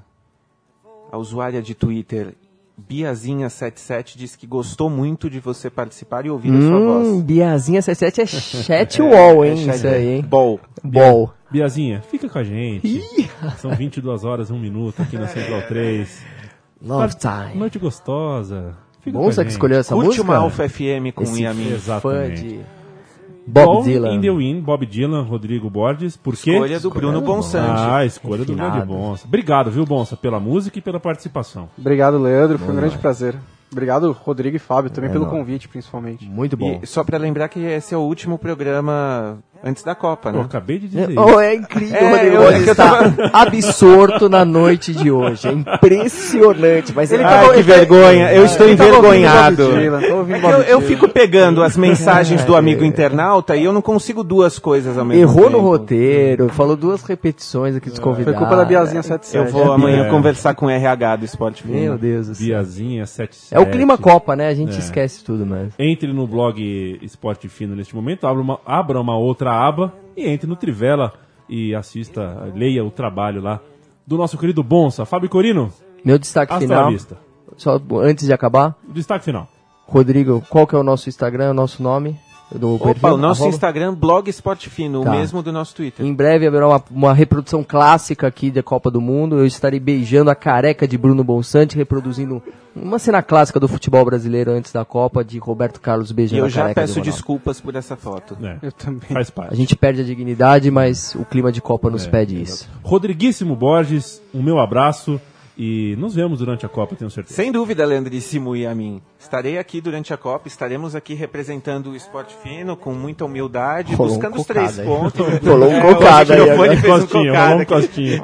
a usuária de Twitter, Biazinha setenta e sete, disse que gostou muito de você participar e ouvir a sua Hum, voz. Biazinha setenta e sete é chat wall, hein? É, Isso aí, hein? Bol. Ball. Biazinha, fica com a gente. São vinte e duas horas e um minuto aqui na Central três. Love time. Noite gostosa. Fica Bom, com a você que gente. escolheu essa Curte música? uma Alfa F M com o Esse Yamin. fã Exatamente. de Bob Ball Dylan. in the Wind, Bob Dylan, Rodrigo Borges. Por quê? Escolha do Bruno Bonsante. Ah, escolha do Refinado. grande Bonsa. Obrigado, viu, Bonsa, pela música e pela participação. Obrigado, Leandro. Foi um grande prazer. Obrigado, Rodrigo e Fábio, também É pelo nóis. convite, principalmente. Muito bom. E só pra lembrar que esse é o último programa antes da Copa, Pô, né? acabei de dizer isso. Oh, é incrível, É, Rodrigo. eu- Ele está absorto na noite de hoje. É impressionante. Mas ele Ai, tá- que vergonha. Eu estou Ele tava ouvindo envergonhado. Bob Dylan, tava ouvindo É que Bob eu, eu Dylan. fico pegando as mensagens do amigo internauta e eu não consigo duas coisas ao mesmo Errou tempo. no roteiro, falou duas repetições aqui dos Foi convidados. culpa da Biazinha setenta e sete. Eu vou amanhã É. conversar com o R H do Esporte Fino. Meu Deus do céu. Biazinha setenta e sete. É o clima Copa, né? A gente É. esquece tudo, mas... Entre no blog Esporte Fino neste momento, abra uma, abra uma outra aba e entre no Trivela e assista, leia o trabalho lá do nosso querido Bonsa. Fábio Corino, Meu destaque hasta la final, vista. só antes de acabar, Destaque final. Rodrigo, qual que é o nosso Instagram, o nosso nome? Do Opa, perfil? o nosso Arroba? Instagram, Blog Esporte Fino, Tá. o mesmo do nosso Twitter. Em breve haverá uma, uma reprodução clássica aqui da Copa do Mundo. Eu estarei beijando a careca de Bruno Bonsante, reproduzindo uma cena clássica do futebol brasileiro antes da Copa, de Roberto Carlos E beijando eu a já careca de peço Ronaldo. desculpas por essa foto. É, Eu também. faz parte. A gente perde a dignidade, mas o clima de Copa nos É, pede isso. Rodriguíssimo Borges, um meu abraço e nos vemos durante a Copa, tenho certeza. Sem dúvida, Leandríssimo e a mim. Estarei aqui durante a Copa, estaremos aqui representando o Esporte Fino com muita humildade, Rolou um buscando os cocada três aí. pontos. Rolou um É, cocada o aí microfone agora. fez um Costinho, cocada rolou um aqui. costinho.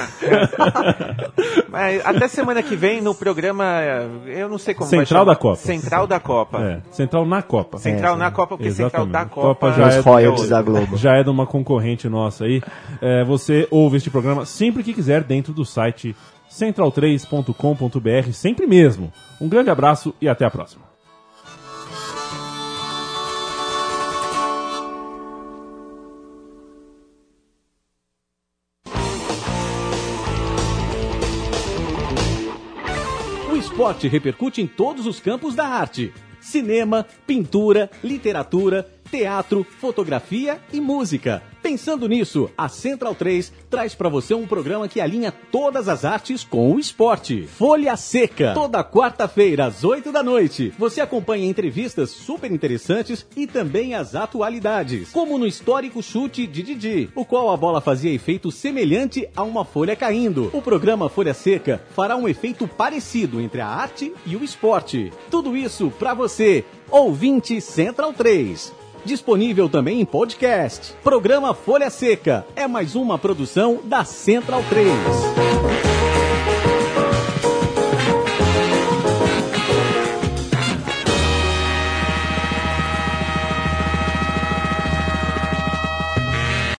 Mas até semana que vem no programa, eu não sei como vai Central chamar. da Copa. Central da Copa. É, Central na Copa. Central na Copa, porque Central da Exatamente. Copa, Copa já Os é- royalties da Globo. Já é de uma concorrente nossa aí. É, você ouve este programa sempre que quiser dentro do site central três ponto com ponto br, sempre mesmo. Um grande abraço e até a próxima. esporte repercute em todos os campos da arte: cinema, pintura, literatura, teatro, fotografia e música. Pensando nisso, a Central três traz para você um programa que alinha todas as artes com o esporte. Folha Seca, toda quarta-feira às oito da noite. Você acompanha entrevistas super interessantes e também as atualidades, como no histórico chute de Didi, o qual a bola fazia efeito semelhante a uma folha caindo. O programa Folha Seca fará um efeito parecido entre a arte e o esporte. Tudo isso para você, ouvinte Central três. Disponível também em podcast. Programa Folha Seca é mais uma produção da Central três.